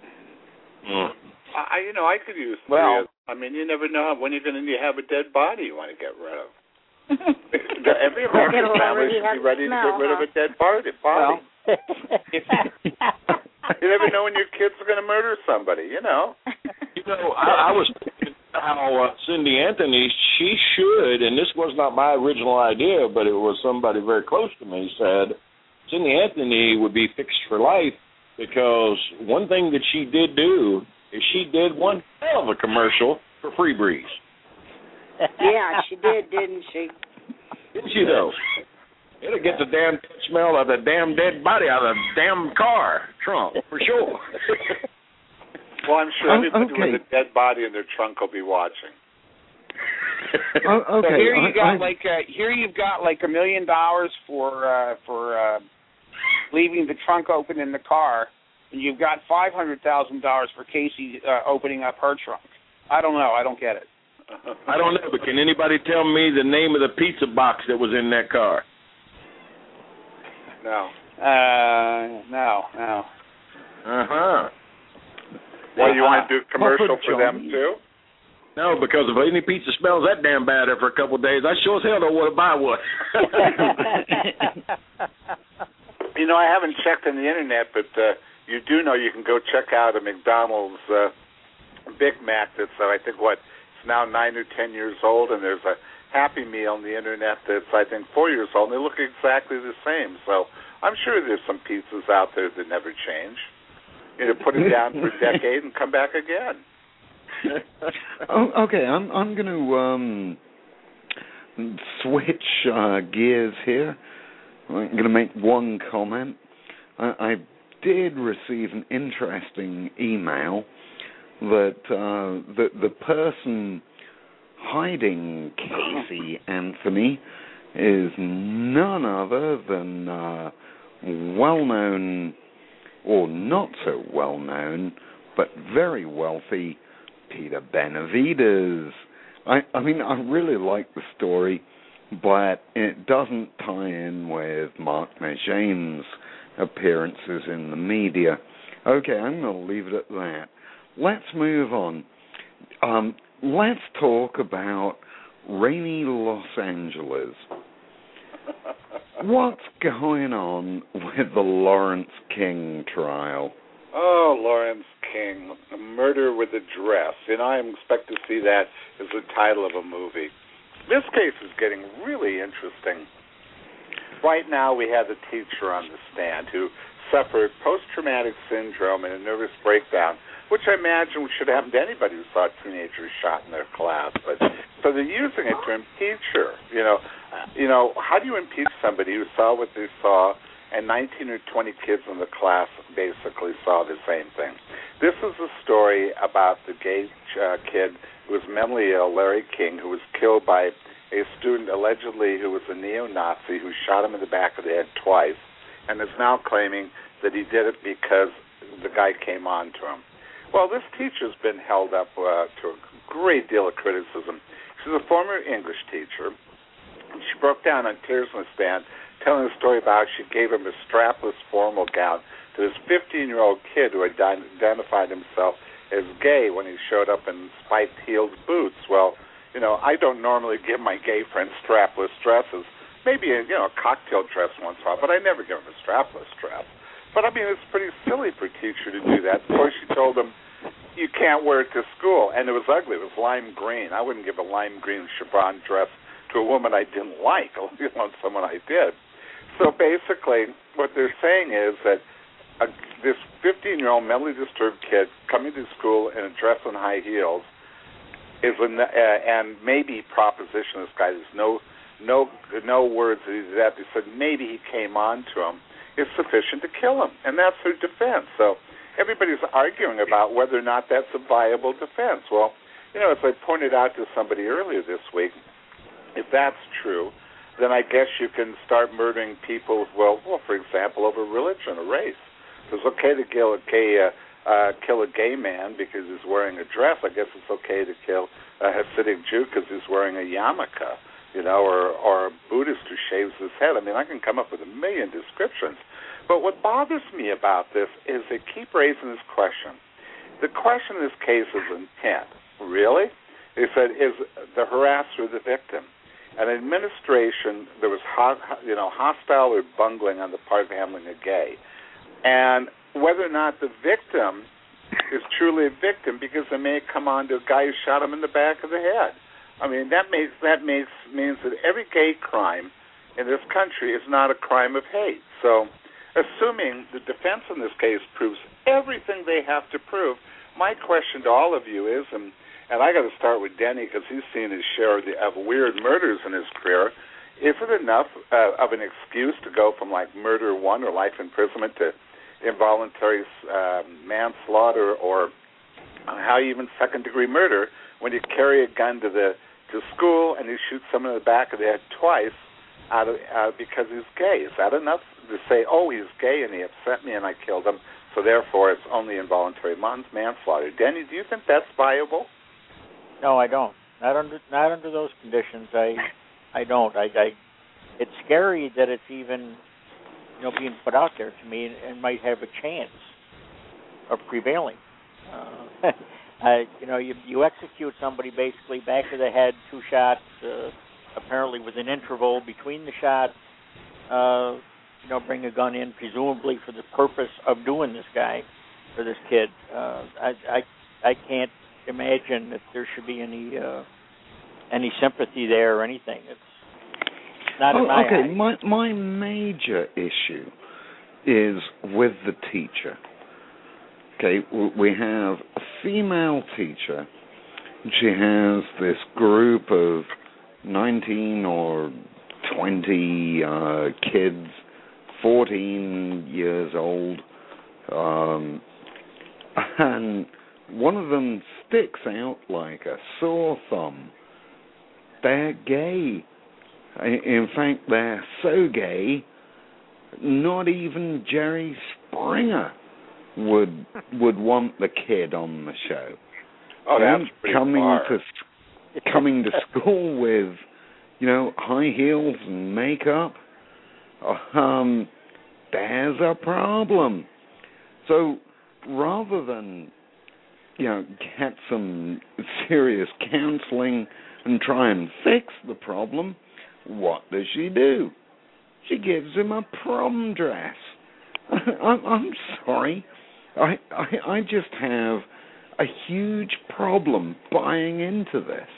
Mm. I, you know, I could use three. Well, of, I mean, you never know when you're going to have a dead body you want to get rid of. Every American family should be ready to get rid of a dead body. body. Well, if, you never know when your kids are going to murder somebody, you know. You know, I, I was thinking how uh, Cindy Anthony, she should, and this was not my original idea, but it was somebody very close to me, said Cindy Anthony would be fixed for life because one thing that she did do is she did one hell of a commercial for Free Breeze. Yeah, she did, didn't she? Didn't she, though? It'll get the damn smell of the damn dead body out of the damn car trunk, for sure. Well, I'm sure everybody okay. with a dead body in their trunk will be watching. Oh, okay. So here you I, got I, like uh, here you've got like a million dollars for uh, for uh, leaving the trunk open in the car, and you've got five hundred thousand dollars for Casey uh, opening up her trunk. I don't know. I don't get it. I don't know, but can anybody tell me the name of the pizza box that was in that car? No. Uh, no, no. Uh huh. Well, you want to do a commercial Papa for them John's. too? No, because if any pizza smells that damn bad after a couple of days, I sure as hell don't want to buy one. You know, I haven't checked on the internet, but uh, you do know you can go check out a McDonald's uh, Big Mac that's, uh, I think, what, it's now nine or ten years old, and there's a Happy Meal on the internet that's, I think, four years old, and they look exactly the same. So I'm sure there's some pizzas out there that never change. You know, put it down for a decade and come back again. oh, okay, I'm I'm going to um, switch uh, gears here. I'm going to make one comment. I, I did receive an interesting email that uh, the the person hiding Casey Anthony is none other than uh, well-known, or not so well-known, but very wealthy Peter Benavides. I, I mean, I really like the story, but it doesn't tie in with Mark Mejean's appearances in the media. Okay, I'm going to leave it at that. Let's move on. Um, let's talk about rainy Los Angeles. What's going on with the Lawrence King trial? Oh, Lawrence King, A Murder with a Dress. And I expect to see that as the title of a movie. This case is getting really interesting. Right now we have the teacher on the stand who suffered post-traumatic syndrome and a nervous breakdown, which I imagine should happen to anybody who saw teenagers shot in their class. But so they're using it to impeach her. You know, uh, you know, how do you impeach somebody who saw what they saw, and nineteen or twenty kids in the class basically saw the same thing? This is a story about the gay uh, kid who was mentally ill, Larry King, who was killed by a student allegedly who was a neo-Nazi who shot him in the back of the head twice, and is now claiming that he did it because the guy came on to him. Well, this teacher's been held up uh, to a great deal of criticism. She's a former English teacher. She broke down on tears in the stand, telling a story about how she gave him a strapless formal gown to this fifteen-year-old kid who had identified himself as gay when he showed up in spiked-heeled boots. Well, you know, I don't normally give my gay friends strapless dresses. Maybe a, you know, a cocktail dress once in a while, but I never give them a strapless dress. But, I mean, it's pretty silly for a teacher to do that. Of course, she told him, you can't wear it to school. And it was ugly. It was lime green. I wouldn't give a lime green chiffon dress to a woman I didn't like, let alone someone I did. So basically, what they're saying is that a, this fifteen-year-old mentally disturbed kid coming to school in a dress and high heels is a, uh, and maybe proposition this guy. There's no no no words that he's at. They said maybe he came on to him. Is sufficient to kill him, and that's their defense. So everybody's arguing about whether or not that's a viable defense. Well, you know, as I pointed out to somebody earlier this week, if that's true, then I guess you can start murdering people, well, well for example, over religion or race. It's okay to kill a gay, uh, uh, kill a gay man because he's wearing a dress. I guess it's okay to kill a Hasidic Jew because he's wearing a yarmulke, you know, or, or a Buddhist who shaves his head. I mean, I can come up with a million descriptions. But what bothers me about this is they keep raising this question. The question in this case is intent. Really? They said, is the harasser the victim? An administration that was ho- you know, hostile or bungling on the part of handling a gay. And whether or not the victim is truly a victim, because they may come on to a guy who shot him in the back of the head. I mean, that makes that makes means that every gay crime in this country is not a crime of hate. So, assuming the defense in this case proves everything they have to prove, my question to all of you is, and, and I got to start with Denny because he's seen his share of, the, of weird murders in his career, is it enough uh, of an excuse to go from like murder one or life imprisonment to involuntary uh, manslaughter or how even second-degree murder when you carry a gun to the to school and you shoot someone in the back of the head twice out of, uh, because he's gay? Is that enough to say, oh, he's gay and he upset me and I killed him, so therefore it's only involuntary manslaughter? Denny, do you think that's viable? No, I don't. Not under not under those conditions. I I don't. I, I it's scary that it's even, you know, being put out there to me and, and might have a chance of prevailing. Uh, I, you know, you you execute somebody basically back of the head, two shots, uh, apparently with an interval between the shots. Uh, you know, bring a gun in, presumably for the purpose of doing this guy or this kid. Uh, I, I I can't imagine that there should be any uh, any sympathy there or anything. It's not oh, in my okay. eye. My my major issue is with the teacher. Okay, we have a female teacher. She has this group of nineteen or twenty uh, kids, fourteen years old, um, and one of them sticks out like a sore thumb. They're gay. In fact, they're so gay, not even Jerry Springer would would want the kid on the show. Oh, that's pretty coming far. to coming to school with, you know, high heels and makeup. Um, there's a problem. So rather than, you know, get some serious counseling and try and fix the problem, what does she do? She gives him a prom dress. I'm, I'm sorry. I, I I just have a huge problem buying into this.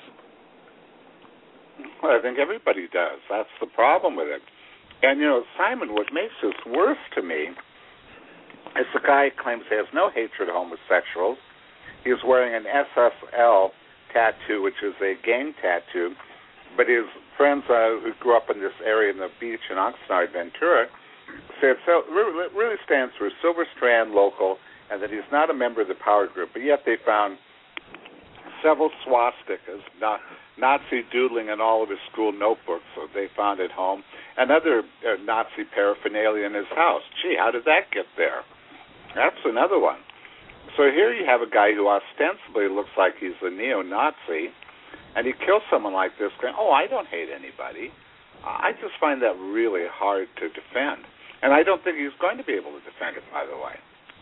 Well, I think everybody does. That's the problem with it. And, you know, Simon, what makes this worse to me It's a guy who claims he has no hatred of homosexuals. He's wearing an S S L tattoo, which is a gang tattoo, but his friends uh, who grew up in this area in the beach in Oxnard, Ventura, say it so, really, really stands for Silver Strand Local, and that he's not a member of the power group, but yet they found several swastikas, not, Nazi doodling in all of his school notebooks that they found at home, and other uh, Nazi paraphernalia in his house. Gee, how did that get there? That's another one. So here you have a guy who ostensibly looks like he's a neo-Nazi, and he kills someone like this going, oh, I don't hate anybody. I just find that really hard to defend. And I don't think he's going to be able to defend it, by the way.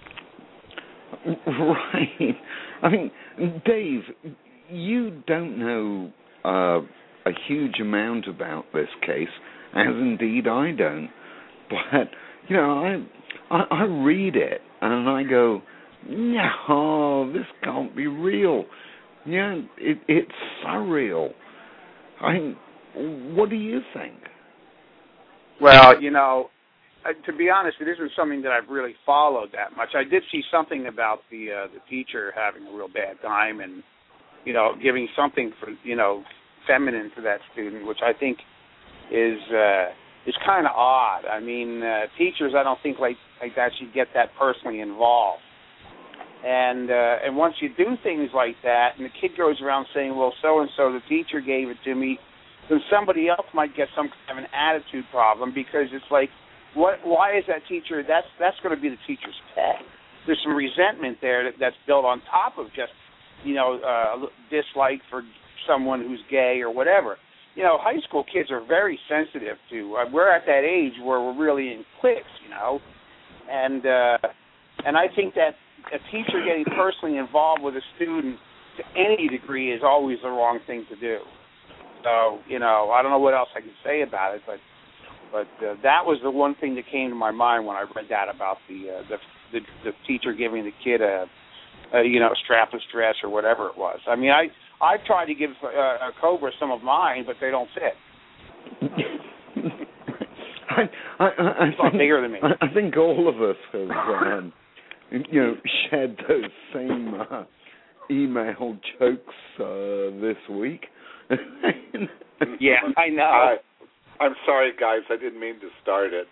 Right. I mean, Dave, you don't know uh, a huge amount about this case, as indeed I don't. But, you know, I, I, I read it, and I go, no, this can't be real. Yeah, it, it's surreal. I mean, what do you think? Well, you know, uh, to be honest, it isn't something that I've really followed that much. I did see something about the uh, the teacher having a real bad time and, you know, giving something for, you know, feminine to that student, which I think is uh, is kind of odd. I mean, uh, teachers, I don't think like like that should get that personally involved. And uh, and once you do things like that, and the kid goes around saying, well, so-and-so, the teacher gave it to me, then somebody else might get some kind of an attitude problem, because it's like, what? Why is that teacher, that's that's going to be the teacher's pet. There's some resentment there that, that's built on top of just, you know, uh, dislike for someone who's gay or whatever. You know, high school kids are very sensitive to, uh, we're at that age where we're really in cliques, you know, and uh, and I think that a teacher getting personally involved with a student to any degree is always the wrong thing to do. So, you know, I don't know what else I can say about it, but but uh, that was the one thing that came to my mind when I read that about the uh, the, the the teacher giving the kid a, a you know strapless dress or whatever it was. I mean, I I've tried to give uh, a Cobra some of mine, but they don't fit. I, I, I, it's a lot bigger than me. I, I think all of us have, um, you know, shared those same uh, email jokes uh, this week. Yeah, I know. I, I'm sorry, guys. I didn't mean to start it.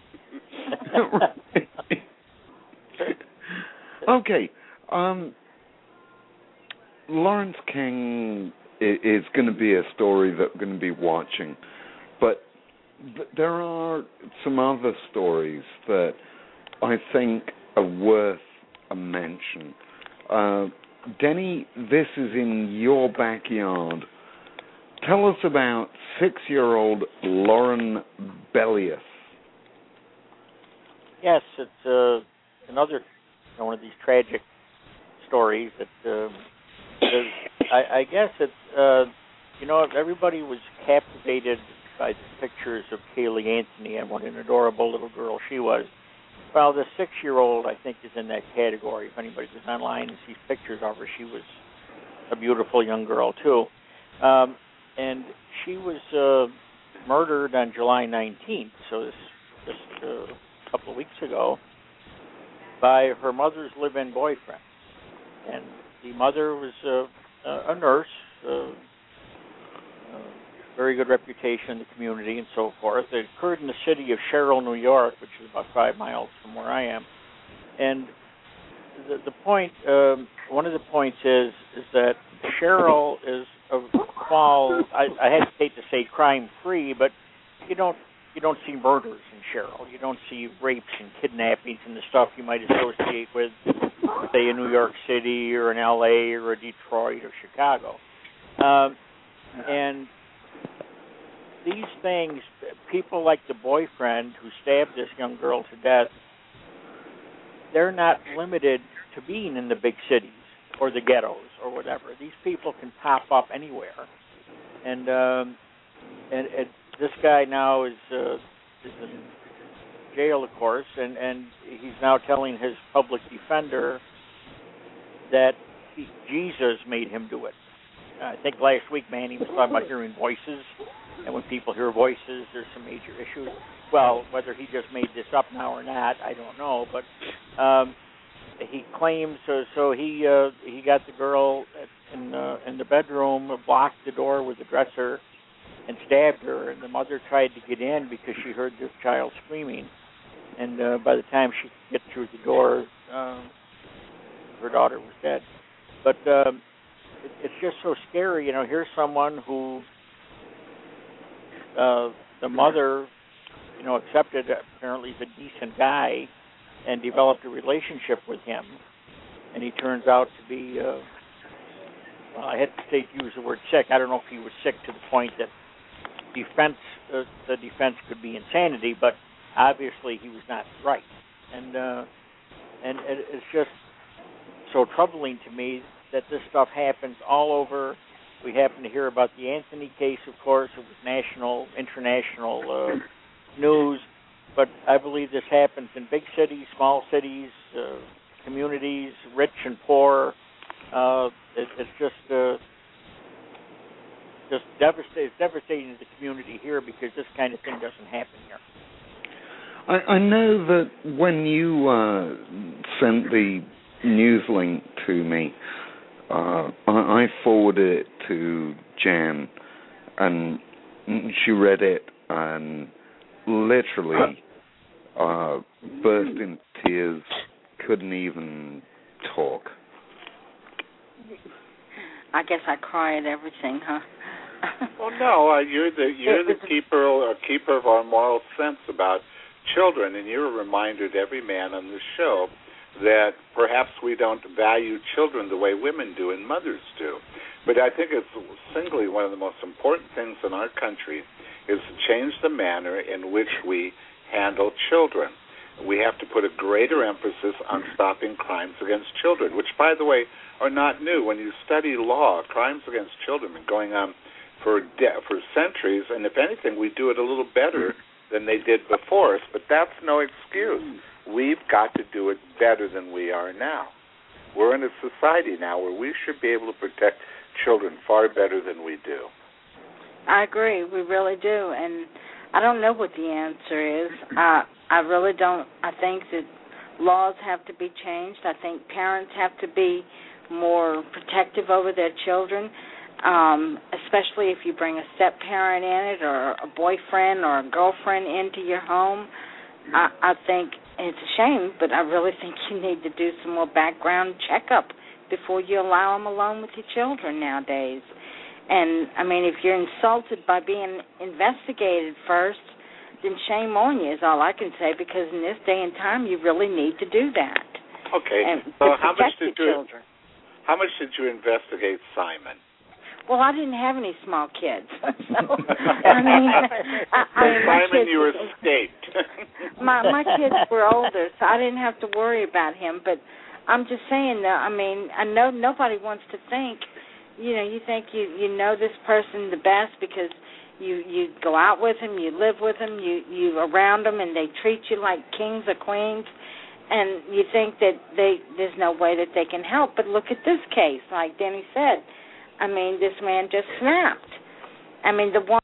Okay. Um, Lawrence King is going to be a story that we're going to be watching, but th- there are some other stories that I think are worth a mention. Uh, Denny, this is in your backyard. Tell us about six-year-old Lauren Bellius. Yes, it's uh, another you know, one of these tragic stories that uh, is, I, I guess it. Uh, you know, everybody was captivated by the pictures of Kaylee Anthony and what an adorable little girl she was. Well, the six-year-old, I think, is in that category. If anybody goes online and sees pictures of her, she was a beautiful young girl, too. Um, and she was uh, murdered on July nineteenth, so this just uh, a couple of weeks ago, by her mother's live-in boyfriend. And the mother was uh, a nurse, uh, uh, very good reputation in the community and so forth. It occurred in the city of Sherrill, New York, which is about five miles from where I am. And the, the point, um, one of the points is, is that Sherrill is a small, I, I hesitate to say crime-free, but you don't you don't see murders in Sherrill. You don't see rapes and kidnappings and the stuff you might associate with, say, a New York City or an L A or a Detroit or Chicago. Um, and these things, people like the boyfriend who stabbed this young girl to death, they're not limited to being in the big cities or the ghettos or whatever. These people can pop up anywhere. And um, and, and this guy now is, uh, is in jail, of course, and, and he's now telling his public defender that he, Jesus made him do it. I think last week, man, he was talking about hearing voices and when people hear voices, there's some major issues. Well, whether he just made this up now or not, I don't know. But um, he claims so. So he uh, he got the girl in uh, in the bedroom, blocked the door with the dresser, and stabbed her. And the mother tried to get in because she heard this child screaming. And uh, by the time she could get through the door, uh, her daughter was dead. But um, it, it's just so scary. You know, here's someone who uh, the mother, you know, accepted apparently he's a decent guy and developed a relationship with him. And he turns out to be, uh, well, I had to say, use the word sick. I don't know if he was sick to the point that defense, uh, the defense could be insanity, but obviously he was not right. And uh, and it, it's just so troubling to me that this stuff happens all over. We happen to hear about the Anthony case, of course. It was national, international uh, news. But I believe this happens in big cities, small cities, uh, communities, rich and poor. Uh, it, it's just uh, just devastating. It's devastating to the community here because this kind of thing doesn't happen here. I, I know that when you uh, sent the news link to me, uh, I, I forwarded it to Jan, and she read it and literally uh, burst into tears, couldn't even talk. I guess I cry at everything, huh? Well, no, uh, you're the you're the keeper or keeper of our moral sense about children, and you're a reminder to every man on this show that perhaps we don't value children the way women do and mothers do. But I think it's singly one of the most important things in our country is to change the manner in which we handle children. We have to put a greater emphasis on stopping crimes against children, which, by the way, are not new. When you study law, crimes against children have been going on for de- for centuries, and if anything, we do it a little better than they did before us, but that's no excuse. We've got to do it better than we are now. We're in a society now where we should be able to protect children far better than we do. I agree. We really do, and I don't know what the answer is. Uh, I really don't. I think that laws have to be changed. I think parents have to be more protective over their children, um, especially if you bring a step-parent in it or a boyfriend or a girlfriend into your home. I, I think it's a shame, but I really think you need to do some more background checkup before you allow them alone with your children nowadays. And, I mean, if you're insulted by being investigated first, then shame on you is all I can say, because in this day and time, you really need to do that. Okay. And so how much did you children. how much did you investigate Simon? Well, I didn't have any small kids, so I mean, I, I mean, my Simon, kids, you escaped. my my kids were older, so I didn't have to worry about him. But I'm just saying that. I mean, I know nobody wants to think. You know, you think you you know this person the best because you you go out with him, you live with him, you you around them, and they treat you like kings or queens, and you think that they there's no way that they can help. But look at this case, like Denny said. I mean, this man just snapped. I mean, the one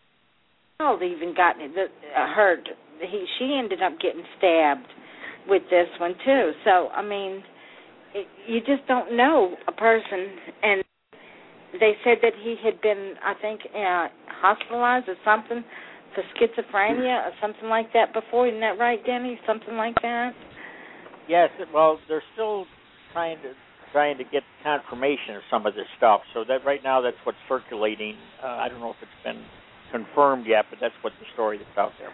child even got the, uh, hurt. He she ended up getting stabbed with this one too. So I mean, it, you just don't know a person. And they said that he had been, I think, uh, hospitalized or something for schizophrenia or something like that before. Isn't that right, Denny? Something like that. Yes. Well, they're still trying to. trying to get confirmation of some of this stuff. So that right now that's what's circulating. Uh, I don't know if it's been confirmed yet, but that's what the story that's out there.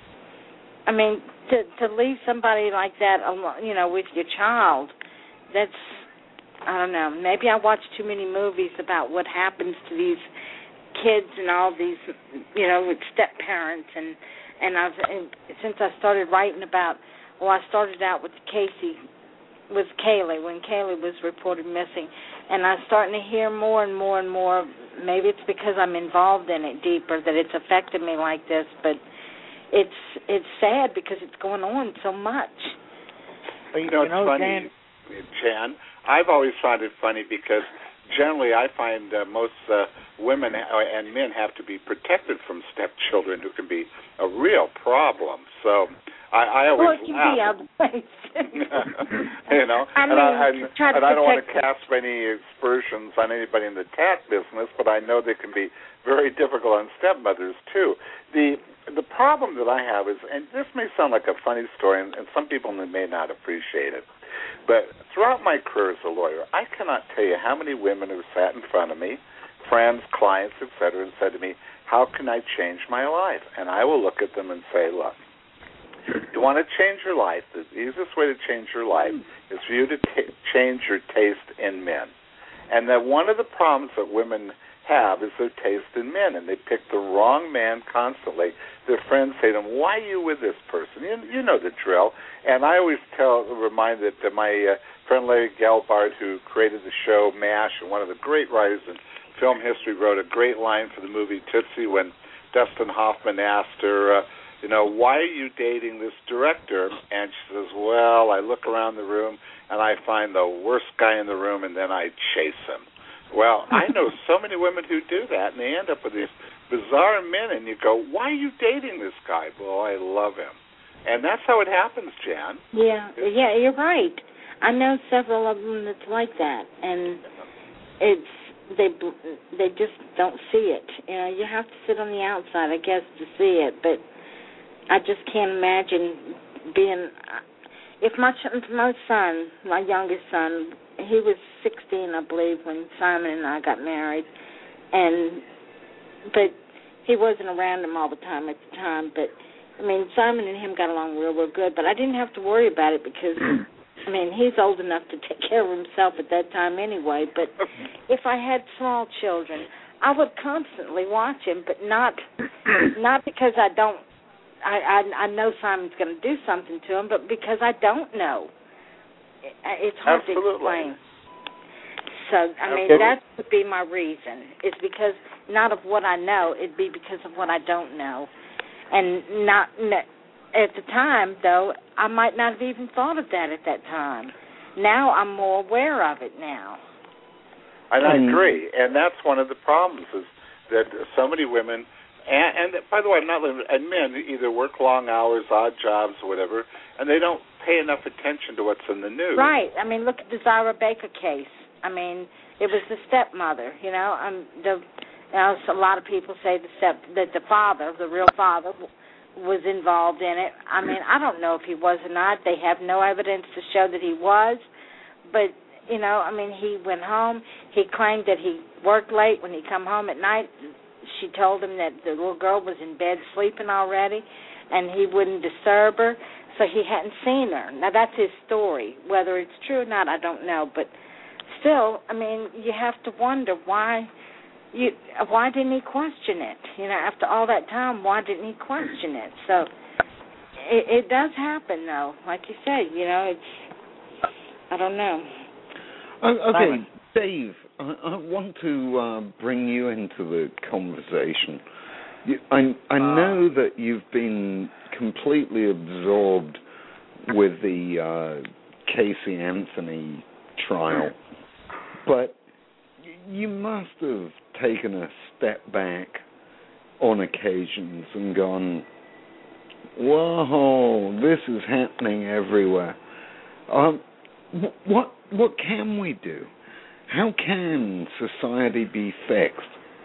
I mean, to to leave somebody like that, alone, you know, with your child, that's, I don't know, maybe I watch too many movies about what happens to these kids and all these, you know, with step-parents. And, and, I've, and since I started writing about, well, I started out with Casey, with Kaylee, when Kaylee was reported missing. And I'm starting to hear more and more and more, maybe it's because I'm involved in it deeper, that it's affected me like this, but it's it's sad because it's going on so much. Well, you know, it's funny, Jan, I've always found it funny because generally I find uh, most uh, women and men have to be protected from stepchildren who can be a real problem. So I, I always well, it can laugh. be other ways. you know, I mean, and, I, and, try to and I don't want to protect cast any aspersions on anybody in the tat business, but I know they can be very difficult on stepmothers too. The the problem that I have is, and this may sound like a funny story, and, and some people may not appreciate it, but throughout my career as a lawyer, I cannot tell you how many women have sat in front of me, friends, clients, et cetera, and said to me, how can I change my life? And I will look at them and say, look, you want to change your life, the easiest way to change your life is for you to t- change your taste in men. And that one of the problems that women have is their taste in men, and they pick the wrong man constantly. Their friends say to them, why are you with this person? You, you know the drill. And I always tell, remind that, that my uh, friend Larry Gelbart, who created the show MASH, and one of the great writers in film history, wrote a great line for the movie Tootsie when Dustin Hoffman asked her, uh, you know, why are you dating this director? And she says, well, I look around the room and I find the worst guy in the room and then I chase him. Well, I know so many women who do that, and they end up with these bizarre men, and you go, why are you dating this guy? Well, I love him. And that's how it happens, Jan. Yeah, yeah, you're right. I know several of them that's like that, and it's they they just don't see it. You know, you have to sit on the outside, I guess, to see it, but I just can't imagine being, if my, my son, my youngest son, he was sixteen, I believe, when Simon and I got married, and but he wasn't around him all the time at the time. But I mean, Simon and him got along real, real good. But I didn't have to worry about it because, I mean, he's old enough to take care of himself at that time anyway. But if I had small children, I would constantly watch him, but not not because I don't. I I, I know Simon's going to do something to him, but because I don't know. It's hard Absolutely. to explain. So, I mean, Okay. that would be my reason. It's because not of what I know, it'd be because of what I don't know. And not at the time, though, I might not have even thought of that at that time. Now I'm more aware of it now. And I agree. And that's one of the problems is that so many women, and, and by the way, I'm not limited, and men either work long hours, odd jobs, or whatever, and they don't pay enough attention to what's in the news. Right. I mean, look at the Zara Baker case. I mean, it was the stepmother, you know. Um, the, you know, a lot of people say the step that the father, the real father, was involved in it. I mean, I don't know if he was or not. They have no evidence to show that he was. But, you know, I mean, he went home. He claimed that he worked late. When he come home at night, she told him that the little girl was in bed sleeping already, and he wouldn't disturb her. So he hadn't seen her. Now, that's his story. Whether it's true or not, I don't know. But still, I mean, you have to wonder why you why didn't he question it? You know, after all that time, why didn't he question it? So it, it does happen, though. Like you said, you know, it's, I don't know. Oh, okay, Dave, I, I want to uh, bring you into the conversation. You, I, I know that you've been completely absorbed with the uh, Casey Anthony trial, but you must have taken a step back on occasions and gone, whoa, this is happening everywhere. Um, what what can we do? How can society be fixed?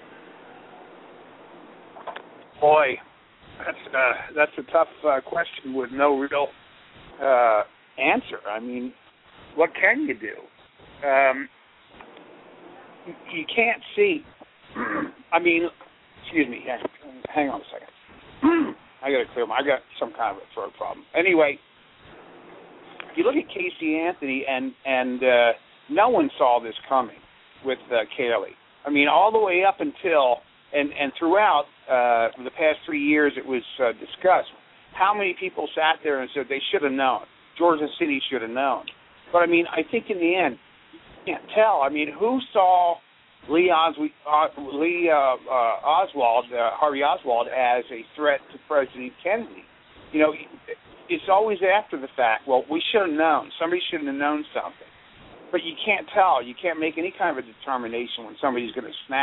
Boy, that's uh, that's a tough uh, question with no real uh, answer. I mean, what can you do? Um, you can't see. I mean, excuse me. Hang, hang on a second. I got to clear my. I got some kind of a throat problem. Anyway, you look at Casey Anthony, and and uh, no one saw this coming with uh, Kaylee. I mean, all the way up until and and throughout uh, the past three years, it was uh, discussed. How many people sat there and said they should have known? Georgia City should have known. But I mean, I think in the end, you can't tell. I mean, who saw Lee, Os- uh, Lee uh, uh, Oswald, uh, Harvey Oswald, as a threat to President Kennedy? You know, it's always after the fact. Well, we should have known. Somebody should have known something. But you can't tell. You can't make any kind of a determination when somebody's going to snap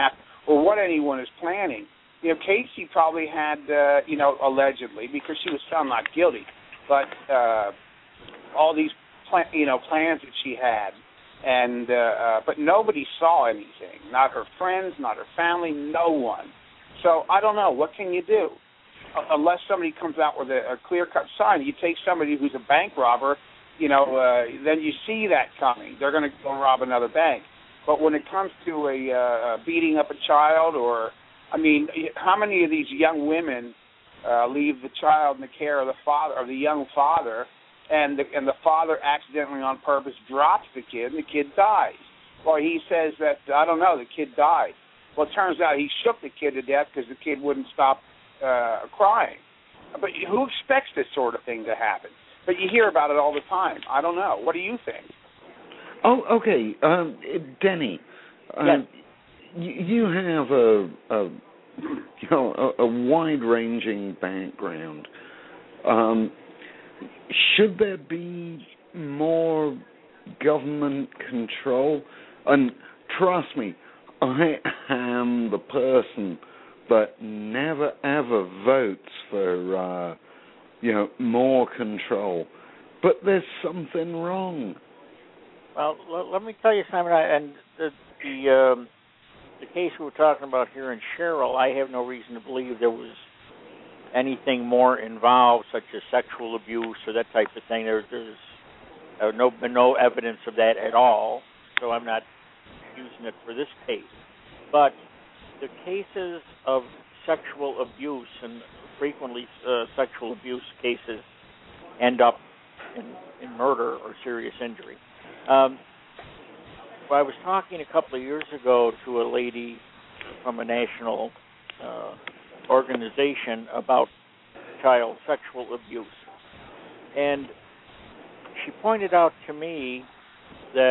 or what anyone is planning. You know, Casey probably had, uh, you know, allegedly, because she was found not guilty, but uh, all these, plan- you know, plans that she had, and uh, uh, but nobody saw anything, not her friends, not her family, no one. So I don't know. What can you do? Uh, unless somebody comes out with a, a clear-cut sign. You take somebody who's a bank robber, you know, uh, then you see that coming. They're going to go and rob another bank. But when it comes to a uh, beating up a child, or, I mean, how many of these young women uh, leave the child in the care of the father, or the young father, and the, and the father accidentally on purpose drops the kid, and the kid dies? Or he says that, I don't know, the kid died. Well, it turns out he shook the kid to death because the kid wouldn't stop uh, crying. But who expects this sort of thing to happen? But you hear about it all the time. I don't know. What do you think? Oh, okay. Um, Denny, uh, yes. you, you have a, a you know a, a wide-ranging background. Um, should there be more government control? And trust me, I am the person that never ever votes for uh, you know more control, but there's something wrong. Well, l- let me tell you, Simon, I, and the the, um, the case we were talking about here in Sherrill, I have no reason to believe there was anything more involved, such as sexual abuse or that type of thing. There, there's uh, no no evidence of that at all, so I'm not using it for this case. But the cases of sexual abuse, and frequently uh, sexual abuse cases end up in, in murder or serious injury. Um, well, I was talking a couple of years ago to a lady from a national uh, organization about child sexual abuse, and she pointed out to me that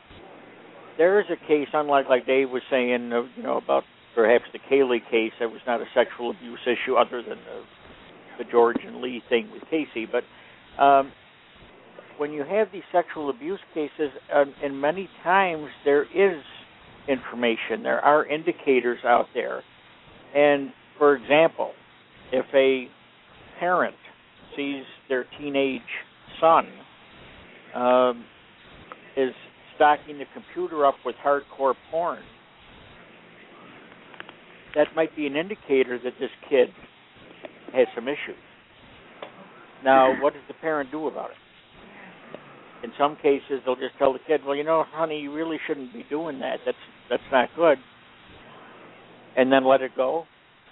there is a case, unlike like Dave was saying, uh, you know, about perhaps the Kaylee case. That was not a sexual abuse issue, other than the, the George and Lee thing with Casey. But um, when you have these sexual abuse cases, uh, and many times there is information, there are indicators out there. And for example, if a parent sees their teenage son um, is stocking the computer up with hardcore porn, that might be an indicator that this kid has some issues. Now, what does the parent do about it? In some cases, they'll just tell the kid, well, you know, honey, you really shouldn't be doing that. That's that's not good. And then let it go.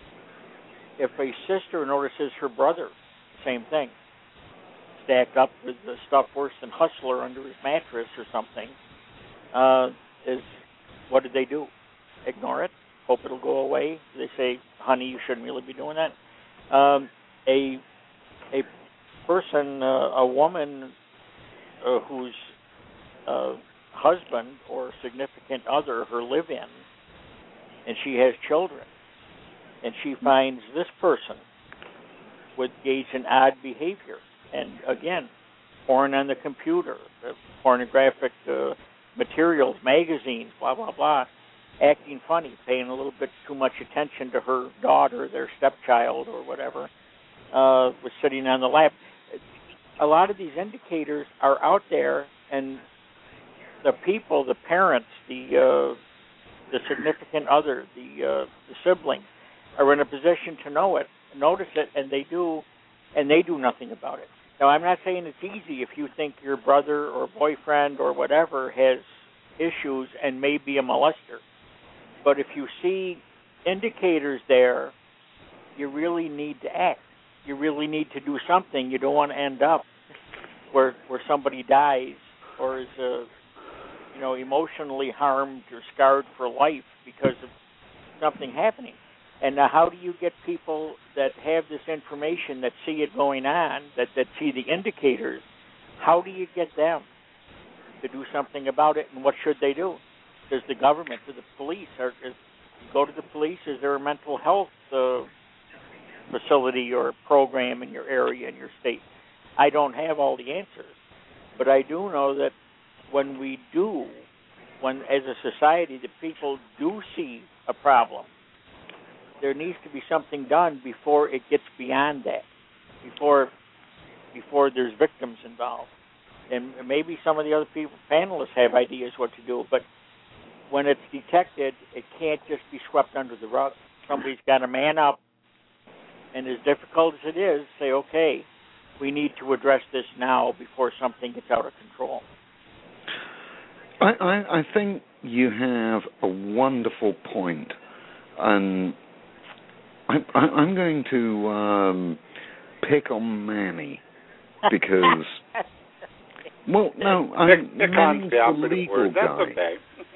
If a sister notices her brother, same thing, stacked up with the stuff worse than Hustler under his mattress or something, uh, is what do they do? Ignore it? Hope it'll go away? They say, honey, you shouldn't really be doing that. Um, a a person, uh, a woman uh, whose uh, husband or significant other, her live-in, and she has children, and she finds this person would engage in odd behavior, and again, porn on the computer, uh, pornographic uh, materials, magazines, blah, blah, blah, acting funny, paying a little bit too much attention to her daughter, their stepchild, or whatever, uh, was sitting on the lap. A lot of these indicators are out there, and the people, the parents, the uh, the significant other, the, uh, the sibling, are in a position to know it, notice it, and they do, and they do nothing about it. Now, I'm not saying it's easy if you think your brother or boyfriend or whatever has issues and may be a molester. But if you see indicators there, you really need to act. You really need to do something. You don't want to end up where where somebody dies or is uh, you know emotionally harmed or scarred for life because of something happening. And now, how do you get people that have this information, that see it going on, that, that see the indicators, how do you get them to do something about it, and what should they do? Does the government, does the police, or is, go to the police? Is there a mental health uh, facility or program in your area, in your state? I don't have all the answers, but I do know that when we do, when as a society, the people do see a problem. There needs to be something done before it gets beyond that, before before there's victims involved. And maybe some of the other people, panelists, have ideas what to do, but when it's detected, it can't just be swept under the rug. Somebody's got to man up, and as difficult as it is, say, okay, we need to address this now before something gets out of control. I, I, I think you have a wonderful point, and I, I, I'm going to um, pick on Manny because, well, no, I'm Manny's the legal That's guy. okay.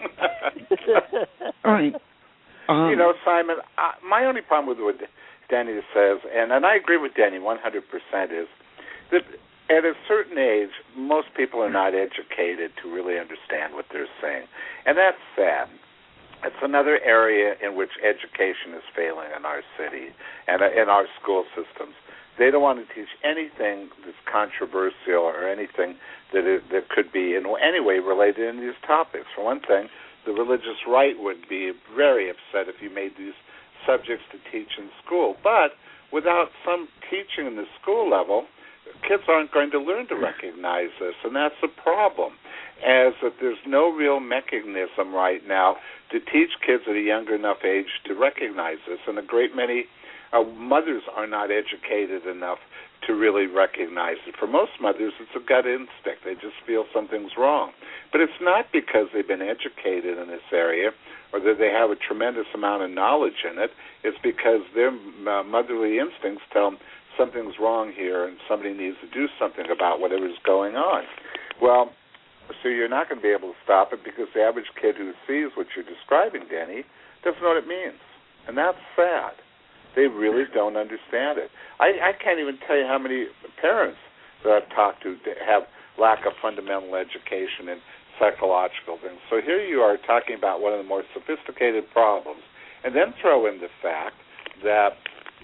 All right. Um, you know, Simon, uh, my only problem with what Denny says, and, and I agree with Denny one hundred percent, is that at a certain age, most people are not educated to really understand what they're saying. And that's sad. It's another area in which education is failing in our city and in our school systems. They don't want to teach anything that's controversial or anything that is, that could be in any way related to these topics. For one thing, the religious right would be very upset if you made these subjects to teach in school. But without some teaching in the school level, kids aren't going to learn to recognize this, and that's a problem, as that there's no real mechanism right now to teach kids at a younger enough age to recognize this, and a great many uh, mothers are not educated enough to really recognize it. For most mothers, it's a gut instinct. They just feel something's wrong. But it's not because they've been educated in this area or that they have a tremendous amount of knowledge in it. It's because their uh, motherly instincts tell them something's wrong here and somebody needs to do something about whatever's going on. Well, so you're not going to be able to stop it because the average kid who sees what you're describing, Denny, doesn't know what it means. And that's sad. They really don't understand it. I, I can't even tell you how many parents that I've talked to have lack of fundamental education in psychological things. So here you are talking about one of the more sophisticated problems, and then throw in the fact that,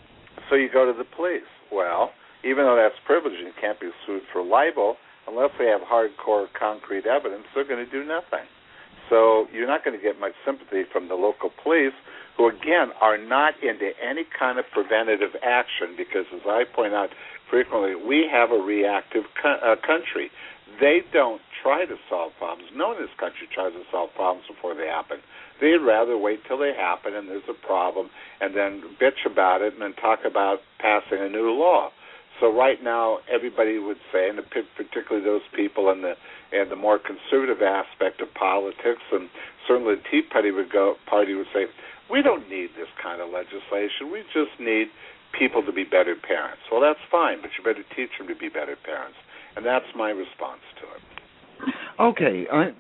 so you go to the police. Well, even though that's privilege and you can't be sued for libel, unless they have hardcore concrete evidence, they're going to do nothing. So you're not going to get much sympathy from the local police, who, again, are not into any kind of preventative action because, as I point out frequently, we have a reactive co- uh, country. They don't try to solve problems. No one in this country tries to solve problems before they happen. They'd rather wait till they happen and there's a problem and then bitch about it and then talk about passing a new law. So right now, everybody would say, and particularly those people in the in the more conservative aspect of politics, and certainly the Tea Party would go party would say, we don't need this kind of legislation. We just need people to be better parents. Well, that's fine, but you better teach them to be better parents. And that's my response to it. Okay, I,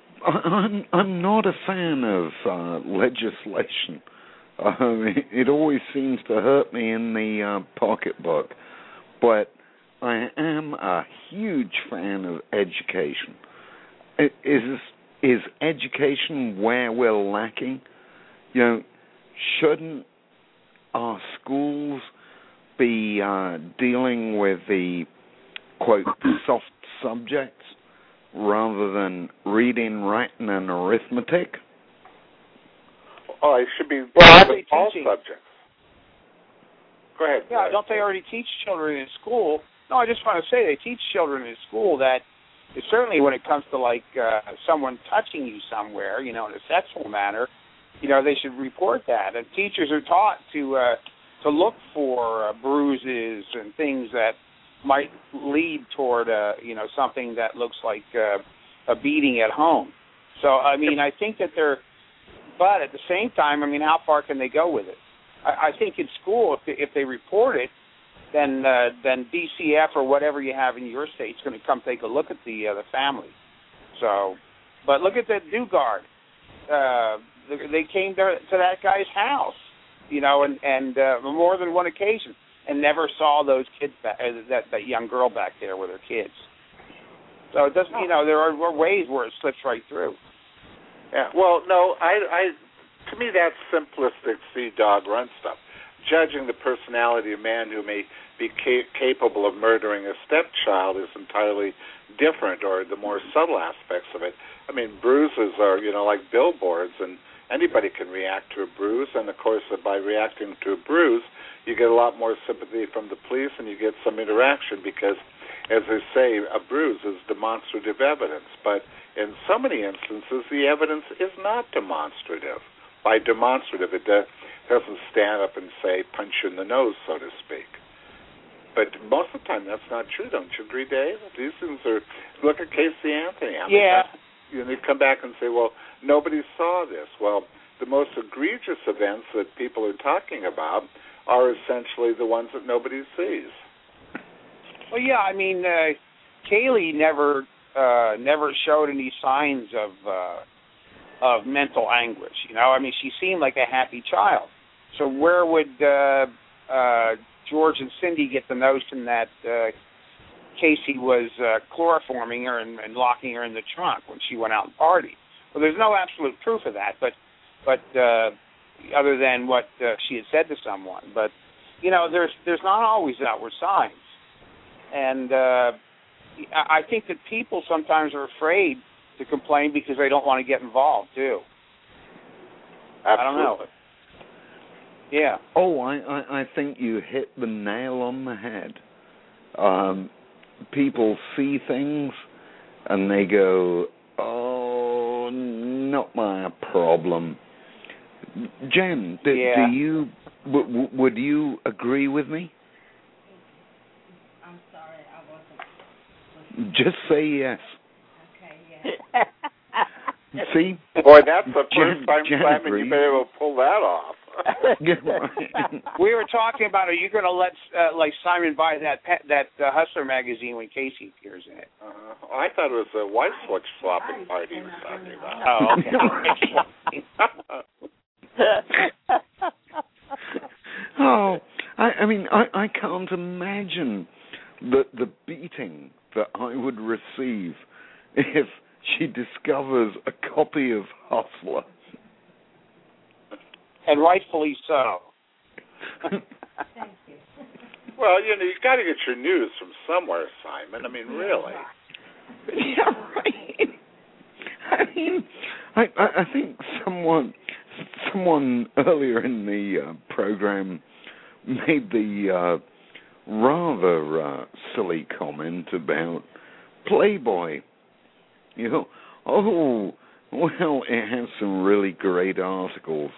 I'm I'm not a fan of uh, legislation. Uh, it always seems to hurt me in the uh, pocketbook. But I am a huge fan of education. Is is education where we're lacking? You know, shouldn't our schools be uh, dealing with the, quote, soft subjects rather than reading, writing, and arithmetic? Oh, it should be well, with all teaching. subjects. Go ahead. Yeah, don't they already teach children in school? No, I just want to say they teach children in school that certainly when it comes to, like, uh, someone touching you somewhere, you know, in a sexual manner, you know, they should report that. And teachers are taught to uh, to look for uh, bruises and things that might lead toward, uh, you know, something that looks like uh, a beating at home. So, I mean, I think that they're, but at the same time, I mean, how far can they go with it? I, I think in school, if they, if they report it, then uh, then D C F or whatever you have in your state is going to come take a look at the uh, the family. So, but look at the Dugard. Uh, they came to, to that guy's house, you know, and and uh, on more than one occasion, and never saw those kids back, uh, that that young girl back there with her kids. So it doesn't, you know, there are ways where it slips right through. Yeah. Well, no, I, I to me that's simplistic sea dog run stuff. Judging the personality of a man who may be ca- capable of murdering a stepchild is entirely different, or the more subtle aspects of it. I mean, bruises are, you know, like billboards, and anybody can react to a bruise, and of course, by reacting to a bruise, you get a lot more sympathy from the police, and you get some interaction because, as they say, a bruise is demonstrative evidence. But in so many instances, the evidence is not demonstrative. By demonstrative, it doesn't stand up and say, punch you in the nose, so to speak. But most of the time, that's not true. Don't you agree, Dave? These things are, look at Casey Anthony. I mean, yeah. You know, they come back and say, well, nobody saw this. Well, the most egregious events that people are talking about are essentially the ones that nobody sees. Well, yeah, I mean, uh, Kaylee never uh, never showed any signs of uh, of mental anguish. You know, I mean, she seemed like a happy child. So where would uh, uh, George and Cindy get the notion that uh, Casey was uh, chloroforming her and, and locking her in the trunk when she went out and partied? Well, there's no absolute proof of that, but but uh, other than what uh, she had said to someone. But you know, there's there's not always outward signs, and uh, I think that people sometimes are afraid to complain because they don't want to get involved too. Absolutely. I don't know. Yeah. Oh, I, I, I think you hit the nail on the head. Um, people see things and they go, oh, not my problem. Jen, do, yeah. do you w- w- would you agree with me? I'm sorry, I wasn't. Just say yes. Okay, yeah. See? Boy, that's the first Jen, time, Jen Simon, agrees. you've been able to pull that off. Yeah, right. We were talking about, are you going to let uh, like Simon buy that pet, that uh, Hustler magazine when Casey appears in it? Uh-huh. Oh, I thought it was a white switch swapping party he was talking about. Oh, okay. Oh, I, I mean, I, I can't imagine the the beating that I would receive if she discovers a copy of Hustler. And rightfully so. Thank you. Well, you know, you got to get your news from somewhere, Simon. I mean, really. Yeah, right. I mean, I, I, I think someone someone earlier in the uh, program made the uh, rather uh, silly comment about Playboy. You know, oh, well, it has some really great articles.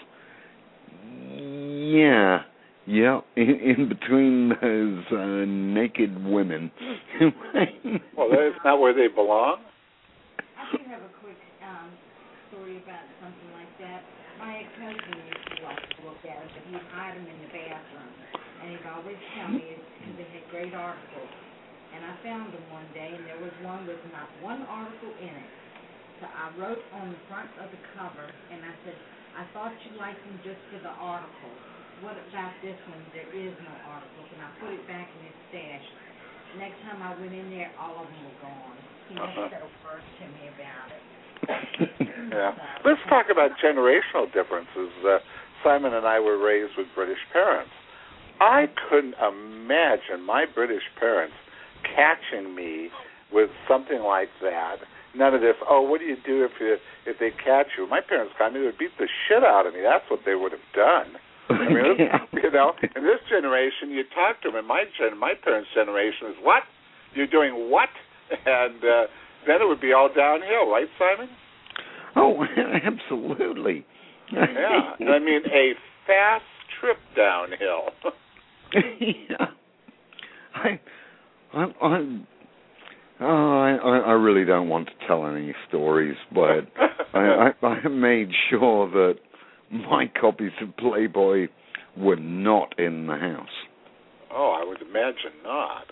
Yeah, yeah, in, in between those uh, naked women. Well, that's not where they belong. I do have a quick um, story about something like that. My ex-husband used to like to look at it, but he'd hide them in the bathroom. And he'd always tell me it's because they had great articles. And I found them one day, and there was one with not one article in it. So I wrote on the front of the cover, and I said, I thought you liked them just for the articles. What about this one? There is no articles. And I put it back in his stash. Next time I went in there, all of them were gone. He Uh-huh. never said a word to me about it. Yeah. Let's talk about generational differences. Uh, Simon and I were raised with British parents. I couldn't imagine my British parents catching me with something like that. None of this, oh, what do you do if you if they catch you? My parents got me, they would beat the shit out of me. That's what they would have done. I mean, Yeah. you know, in this generation, you talk to them. In my gen, my parents' generation is what? You're doing what? And uh, then it would be all downhill, right, Simon? Oh, absolutely. Yeah. I mean, a fast trip downhill. Yeah. I, I, I, oh, I, I really don't want to tell any stories, but I, I, I made sure that my copies of Playboy were not in the house. Oh, I would imagine not.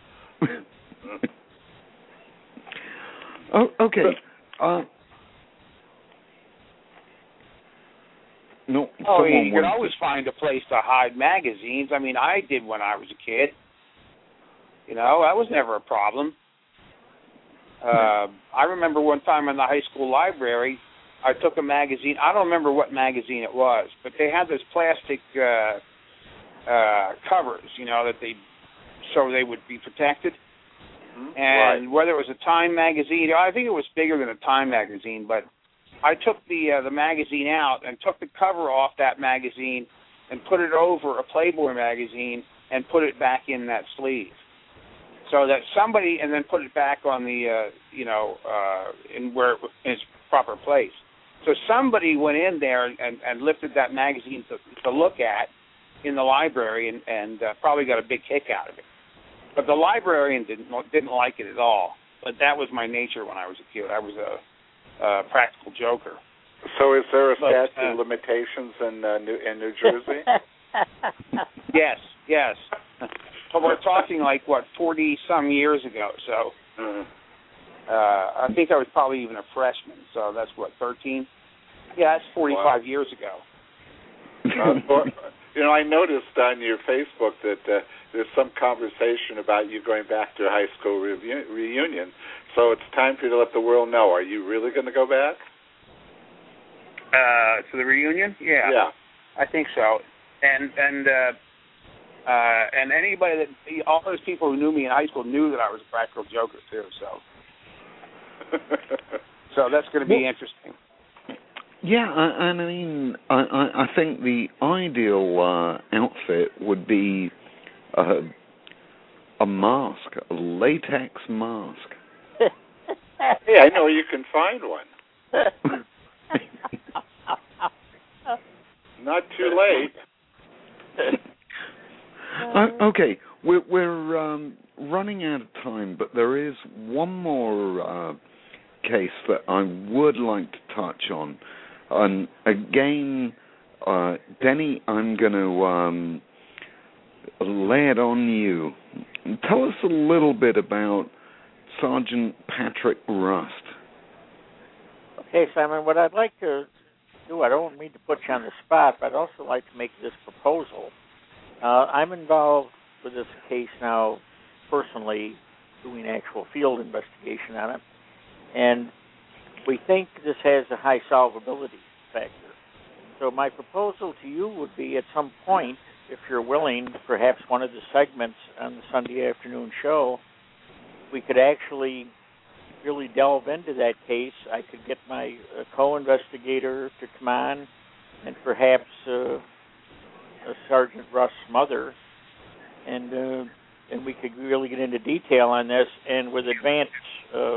Oh, okay. Uh, no. Oh, someone you could wanted always to- find a place to hide magazines. I mean, I did when I was a kid. You know, that was never a problem. Uh, I remember one time in the high school library, I took a magazine. I don't remember what magazine it was, but they had those plastic uh, uh, covers, you know, that they so they would be protected. Mm-hmm. And Right. whether it was a Time magazine, I think it was bigger than a Time magazine, but I took the uh, the magazine out and took the cover off that magazine and put it over a Playboy magazine and put it back in that sleeve, so that somebody and then put it back on the uh, you know uh, in where it, in its proper place. So somebody went in there and, and lifted that magazine to, to look at in the library and, and uh, probably got a big kick out of it. But the librarian didn't didn't like it at all. But that was my nature when I was a kid. I was a, a practical joker. So is there a But, statute uh, of limitations in uh, New in New Jersey? Yes, yes. But we're talking like what forty some years ago. So Mhm. uh, I think I was probably even a freshman. So that's what thirteen. Yeah, that's forty-five Wow. years ago. Uh, or, you know, I noticed on your Facebook that uh, there's some conversation about you going back to a high school reu- reunion. So it's time for you to let the world know. Are you really going to go back? Uh, to the reunion? Yeah. Yeah. I think so. And and uh, uh, and anybody that all those people who knew me in high school knew that I was a practical joker too. So so that's going to be Well, interesting. Yeah, I, I mean, I, I, I think the ideal uh, outfit would be uh, a mask, a latex mask. Hey, I know you can find one. Not too late. uh, okay, we're, we're um, running out of time, but there is one more uh, case that I would like to touch on. And again, uh, Denny, I'm going to um, lay it on you. Tell us a little bit about Sergeant Patrick Rust. Okay, Simon, what I'd like to do, I don't mean to put you on the spot, but I'd also like to make this proposal. Uh, I'm involved with this case now personally, doing actual field investigation on it, and we think this has a high solvability factor. So my proposal to you would be at some point, if you're willing, perhaps one of the segments on the Sunday afternoon show, we could actually really delve into that case. I could get my uh, co-investigator to come on, and perhaps uh, uh, Sergeant Rust's mother, and uh, and we could really get into detail on this, and with advance uh,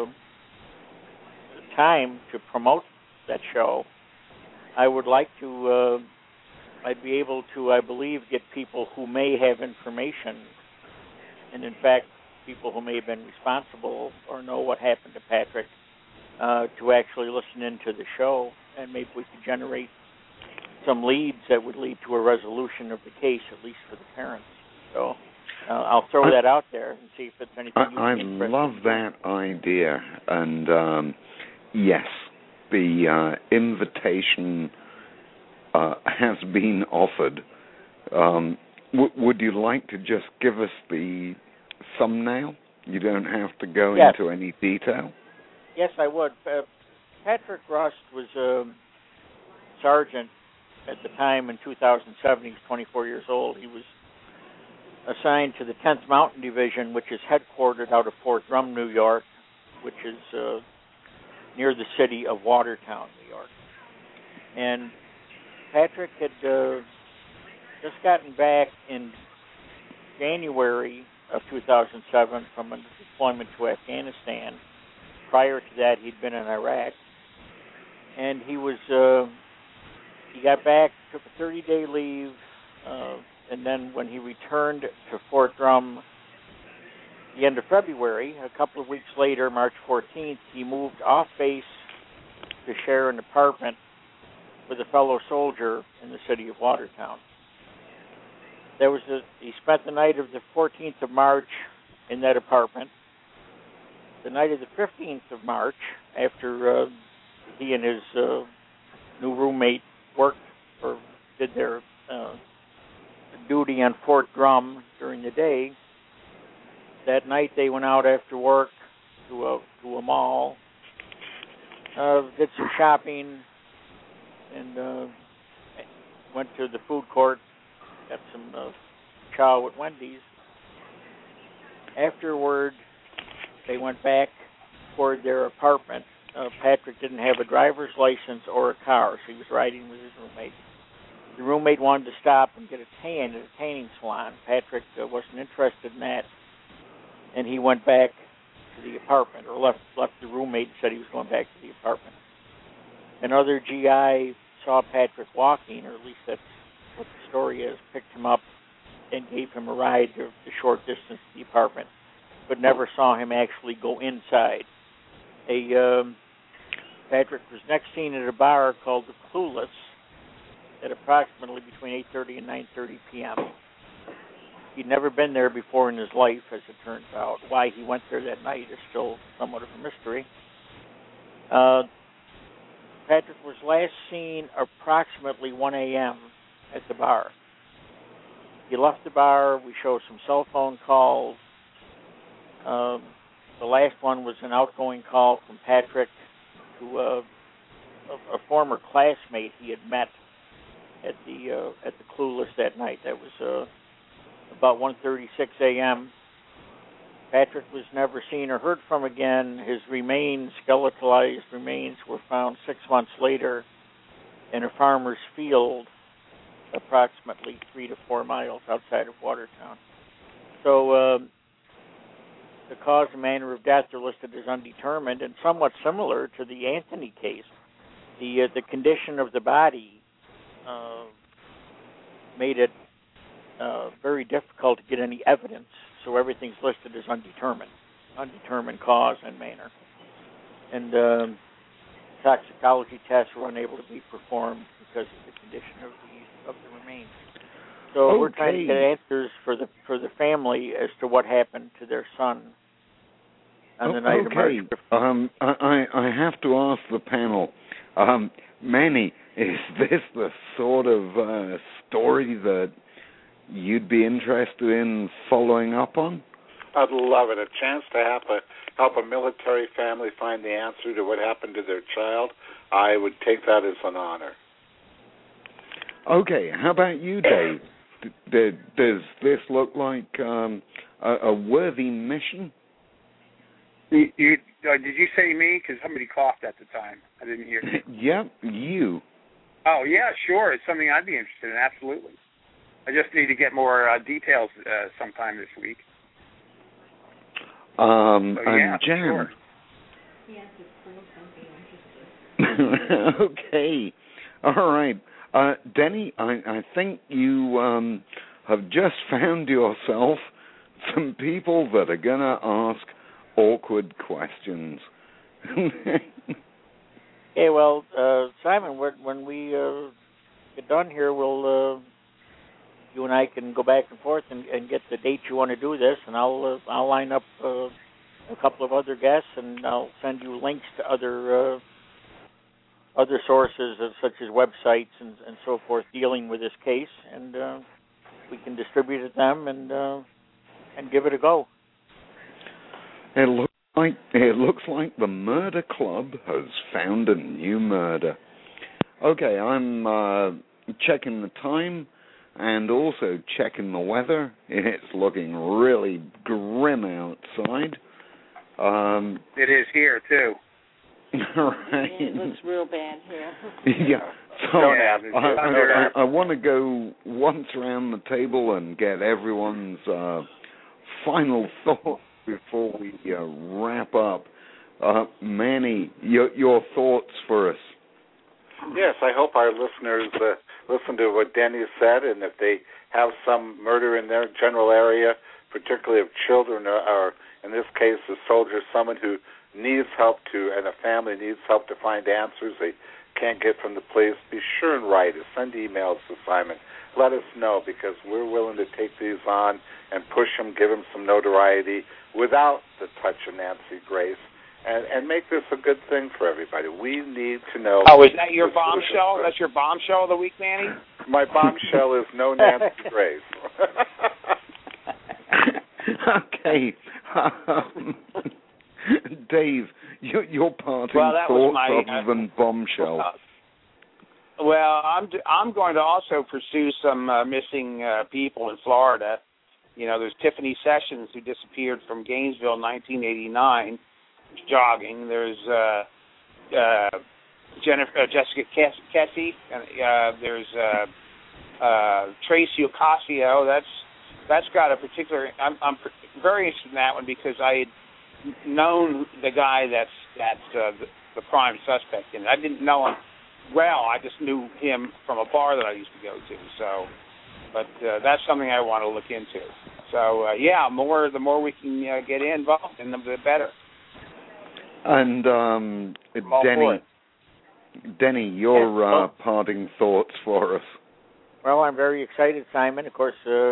time to promote that show, I would like to, uh, I'd be able to, I believe, get people who may have information, and in fact, people who may have been responsible or know what happened to Patrick, uh, to actually listen into the show, and maybe we could generate some leads that would lead to a resolution of the case, at least for the parents. So uh, I'll throw I, that out there and see if it's anything I, you'd I be interested love in. that idea, and um, yes, the uh, invitation uh, has been offered. Um, w- would you like to just give us the thumbnail? You don't have to go Yes. into any detail. Yes, I would. Uh, Patrick Rust was a sergeant at the time in two thousand seven. He was twenty-four years old. He was assigned to the tenth Mountain Division, which is headquartered out of Fort Drum, New York, which is uh, near the city of Watertown, New York. And Patrick had uh, just gotten back in January of two thousand seven from a deployment to Afghanistan. Prior to that, he'd been in Iraq. And he was, uh, he got back, took a thirty-day leave, uh, and then when he returned to Fort Drum the end of February, a couple of weeks later, March fourteenth, he moved off base to share an apartment with a fellow soldier in the city of Watertown. There was a, he spent the night of the fourteenth of March in that apartment. The night of the fifteenth of March, after uh, he and his uh, new roommate worked or did their uh, duty on Fort Drum during the day, that night they went out after work to a to a mall, uh, did some shopping, and uh, went to the food court, got some uh, chow at Wendy's. Afterward, they went back toward their apartment uh, Patrick didn't have a driver's license or a car, so he was riding with his roommate. The roommate wanted to stop and get a tan at a tanning salon. Patrick uh, wasn't interested in that, and he went back to the apartment, or left left the roommate and said he was going back to the apartment. Another G I saw Patrick walking, or at least that's what the story is, picked him up and gave him a ride to the short distance to the apartment, but never saw him actually go inside. A um, Patrick was next seen at a bar called the Clueless at approximately between eight thirty and nine thirty p.m. He'd never been there before in his life, as it turns out. Why he went there that night is still somewhat of a mystery. Uh, Patrick was last seen approximately one a.m. at the bar. He left the bar. We showed some cell phone calls. Um, the last one was an outgoing call from Patrick to uh, a, a former classmate he had met at the uh, at the Clueless that night. That was uh, about one thirty-six a.m. Patrick was never seen or heard from again. His remains, skeletalized remains, were found six months later in a farmer's field approximately three to four miles outside of Watertown. So uh, the cause and manner of death are listed as undetermined, and somewhat similar to the Anthony case. The uh, the condition of the body uh, made it uh, very difficult to get any evidence, so everything's listed as undetermined, undetermined cause and manner. And uh, toxicology tests were unable to be performed because of the condition of the of the remains. So okay. We're trying to get answers for the for the family as to what happened to their son on the oh, night okay. of March. Um, I, I have to ask the panel, um, Manny, is this the sort of uh, story that you'd be interested in following up on? I'd love it. A chance to help a, help a military family find the answer to what happened to their child, I would take that as an honor. Okay, how about you, Dave? D- d- does this look like um, a, a worthy mission? You, you, uh, did you say me? Because somebody coughed at the time. I didn't hear. Yep, you. Oh, yeah, sure. It's something I'd be interested in, absolutely. I just need to get more uh, details uh, sometime this week. Um, so, yeah, and Jan. sure. Yes, it's something interesting. Okay, all right. Uh, Denny, I, I think you um, have just found yourself some people that are going to ask awkward questions. Okay, well, uh, Simon, when we uh, get done here, we'll uh, you and I can go back and forth and, and get the date you want to do this, and I'll uh, I'll line up uh, a couple of other guests, and I'll send you links to other uh, other sources, of, such as websites and, and so forth, dealing with this case, and uh, we can distribute them and uh, and give it a go. It looks like it looks like the Murder Club has found a new murder. Okay, I'm uh, checking the time and also checking the weather. It's looking really grim outside. Um, it is here, too. Right. Yeah, it looks real bad here. Yeah. So yeah, I, I, I, I want to go once around the table and get everyone's uh, final thoughts before we uh, wrap up. Uh, Manny, your, your thoughts for us. Yes, I hope our listeners uh, listen to what Denny said, and if they have some murder in their general area, particularly of children, or, or in this case, a soldier, someone who needs help to, and a family needs help to find answers they can't get from the police, be sure and write us. Send emails to Simon. Let us know, because we're willing to take these on and push them, give them some notoriety without the touch of Nancy Grace, and, and make this a good thing for everybody. We need to know. Oh, is that your bombshell? That's your bombshell of the week, Manny? My bombshell is no Nancy Grace. Okay. Um, Dave, your, your parting well, that was thoughts my, other than bombshell. Uh, well, I'm I'm going to also pursue some uh, missing uh, people in Florida. You know, there's Tiffany Sessions, who disappeared from Gainesville in nineteen eighty-nine, jogging. There's uh, uh, Jennifer, uh, Jessica Kessie. Uh, there's uh, uh, Tracy Ocasio. That's that's got a particular. I'm, I'm very interested in that one because I had known the guy that's that's uh, the, the prime suspect in it. I didn't know him well. I just knew him from a bar that I used to go to. So, but uh, that's something I want to look into. So uh, yeah, more the more we can uh, get involved in them, the better. And um, Denny, Denny, your yeah, well, uh, parting thoughts for us. Well, I'm very excited, Simon. Of course, uh,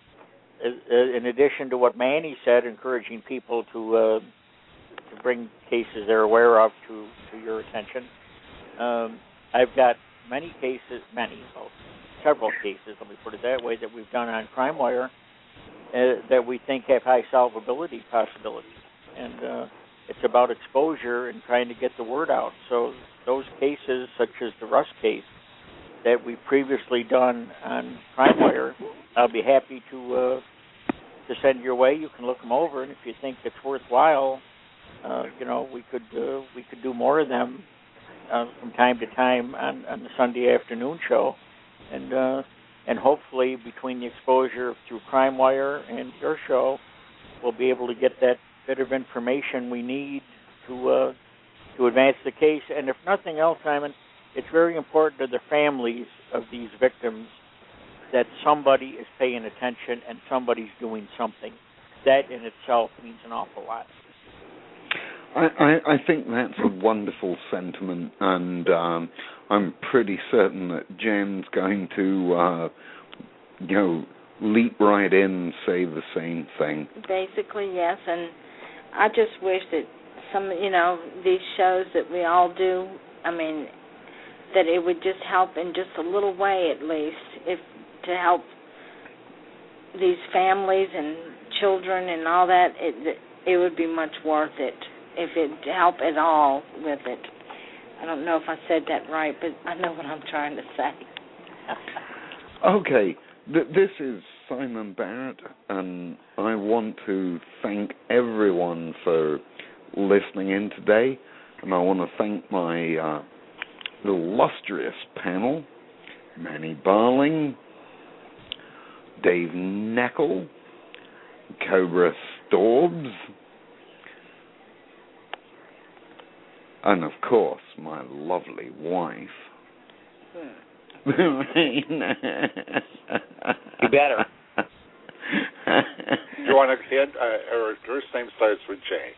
in addition to what Manny said, encouraging people to uh, to bring cases they're aware of to, to your attention. Um, I've got many cases, many, well, several cases, let me put it that way, that we've done on CrimeWire uh, that we think have high solvability possibilities. And uh, it's about exposure and trying to get the word out. So those cases, such as the Russ case that we've previously done on CrimeWire, I'll be happy to uh, to send your way. You can look them over, and if you think it's worthwhile, uh, you know, we could uh, we could do more of them uh, from time to time on, on the Sunday afternoon show, and uh, and hopefully between the exposure through CrimeWire and your show, we'll be able to get that bit of information we need to uh, to advance the case. And if nothing else, Simon, it's very important to the families of these victims that somebody is paying attention and somebody's doing something. That in itself means an awful lot. I, I, I think that's a wonderful sentiment, and um, I'm pretty certain that Jen's going to, uh, you know, leap right in and say the same thing. Basically, yes, and I just wish that some, you know, these shows that we all do, I mean, that it would just help in just a little way at least, if to help these families and children and all that, it, it would be much worth it if it help at all with it. I don't know if I said that right, but I know what I'm trying to say. Okay, th- this is Simon Barrett, and I want to thank everyone for listening in today, and I want to thank my uh, illustrious panel, Manny Barling, Dave Neckel, Cobra Storbs, and of course my lovely wife. You better. You want a kid? Uh, or her name starts with J.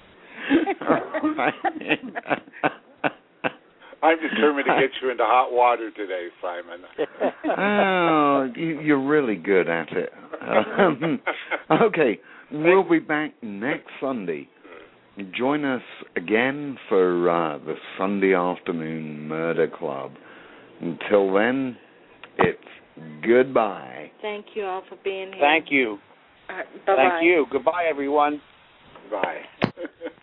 I'm determined to get you into hot water today, Simon. Oh, you're really good at it. Um, okay, we'll be back next Sunday. Join us again for uh, the Sunday Afternoon Murder Club. Until then, it's goodbye. Thank you all for being here. Thank you. Uh, bye-bye. Thank you. Goodbye, everyone. Bye.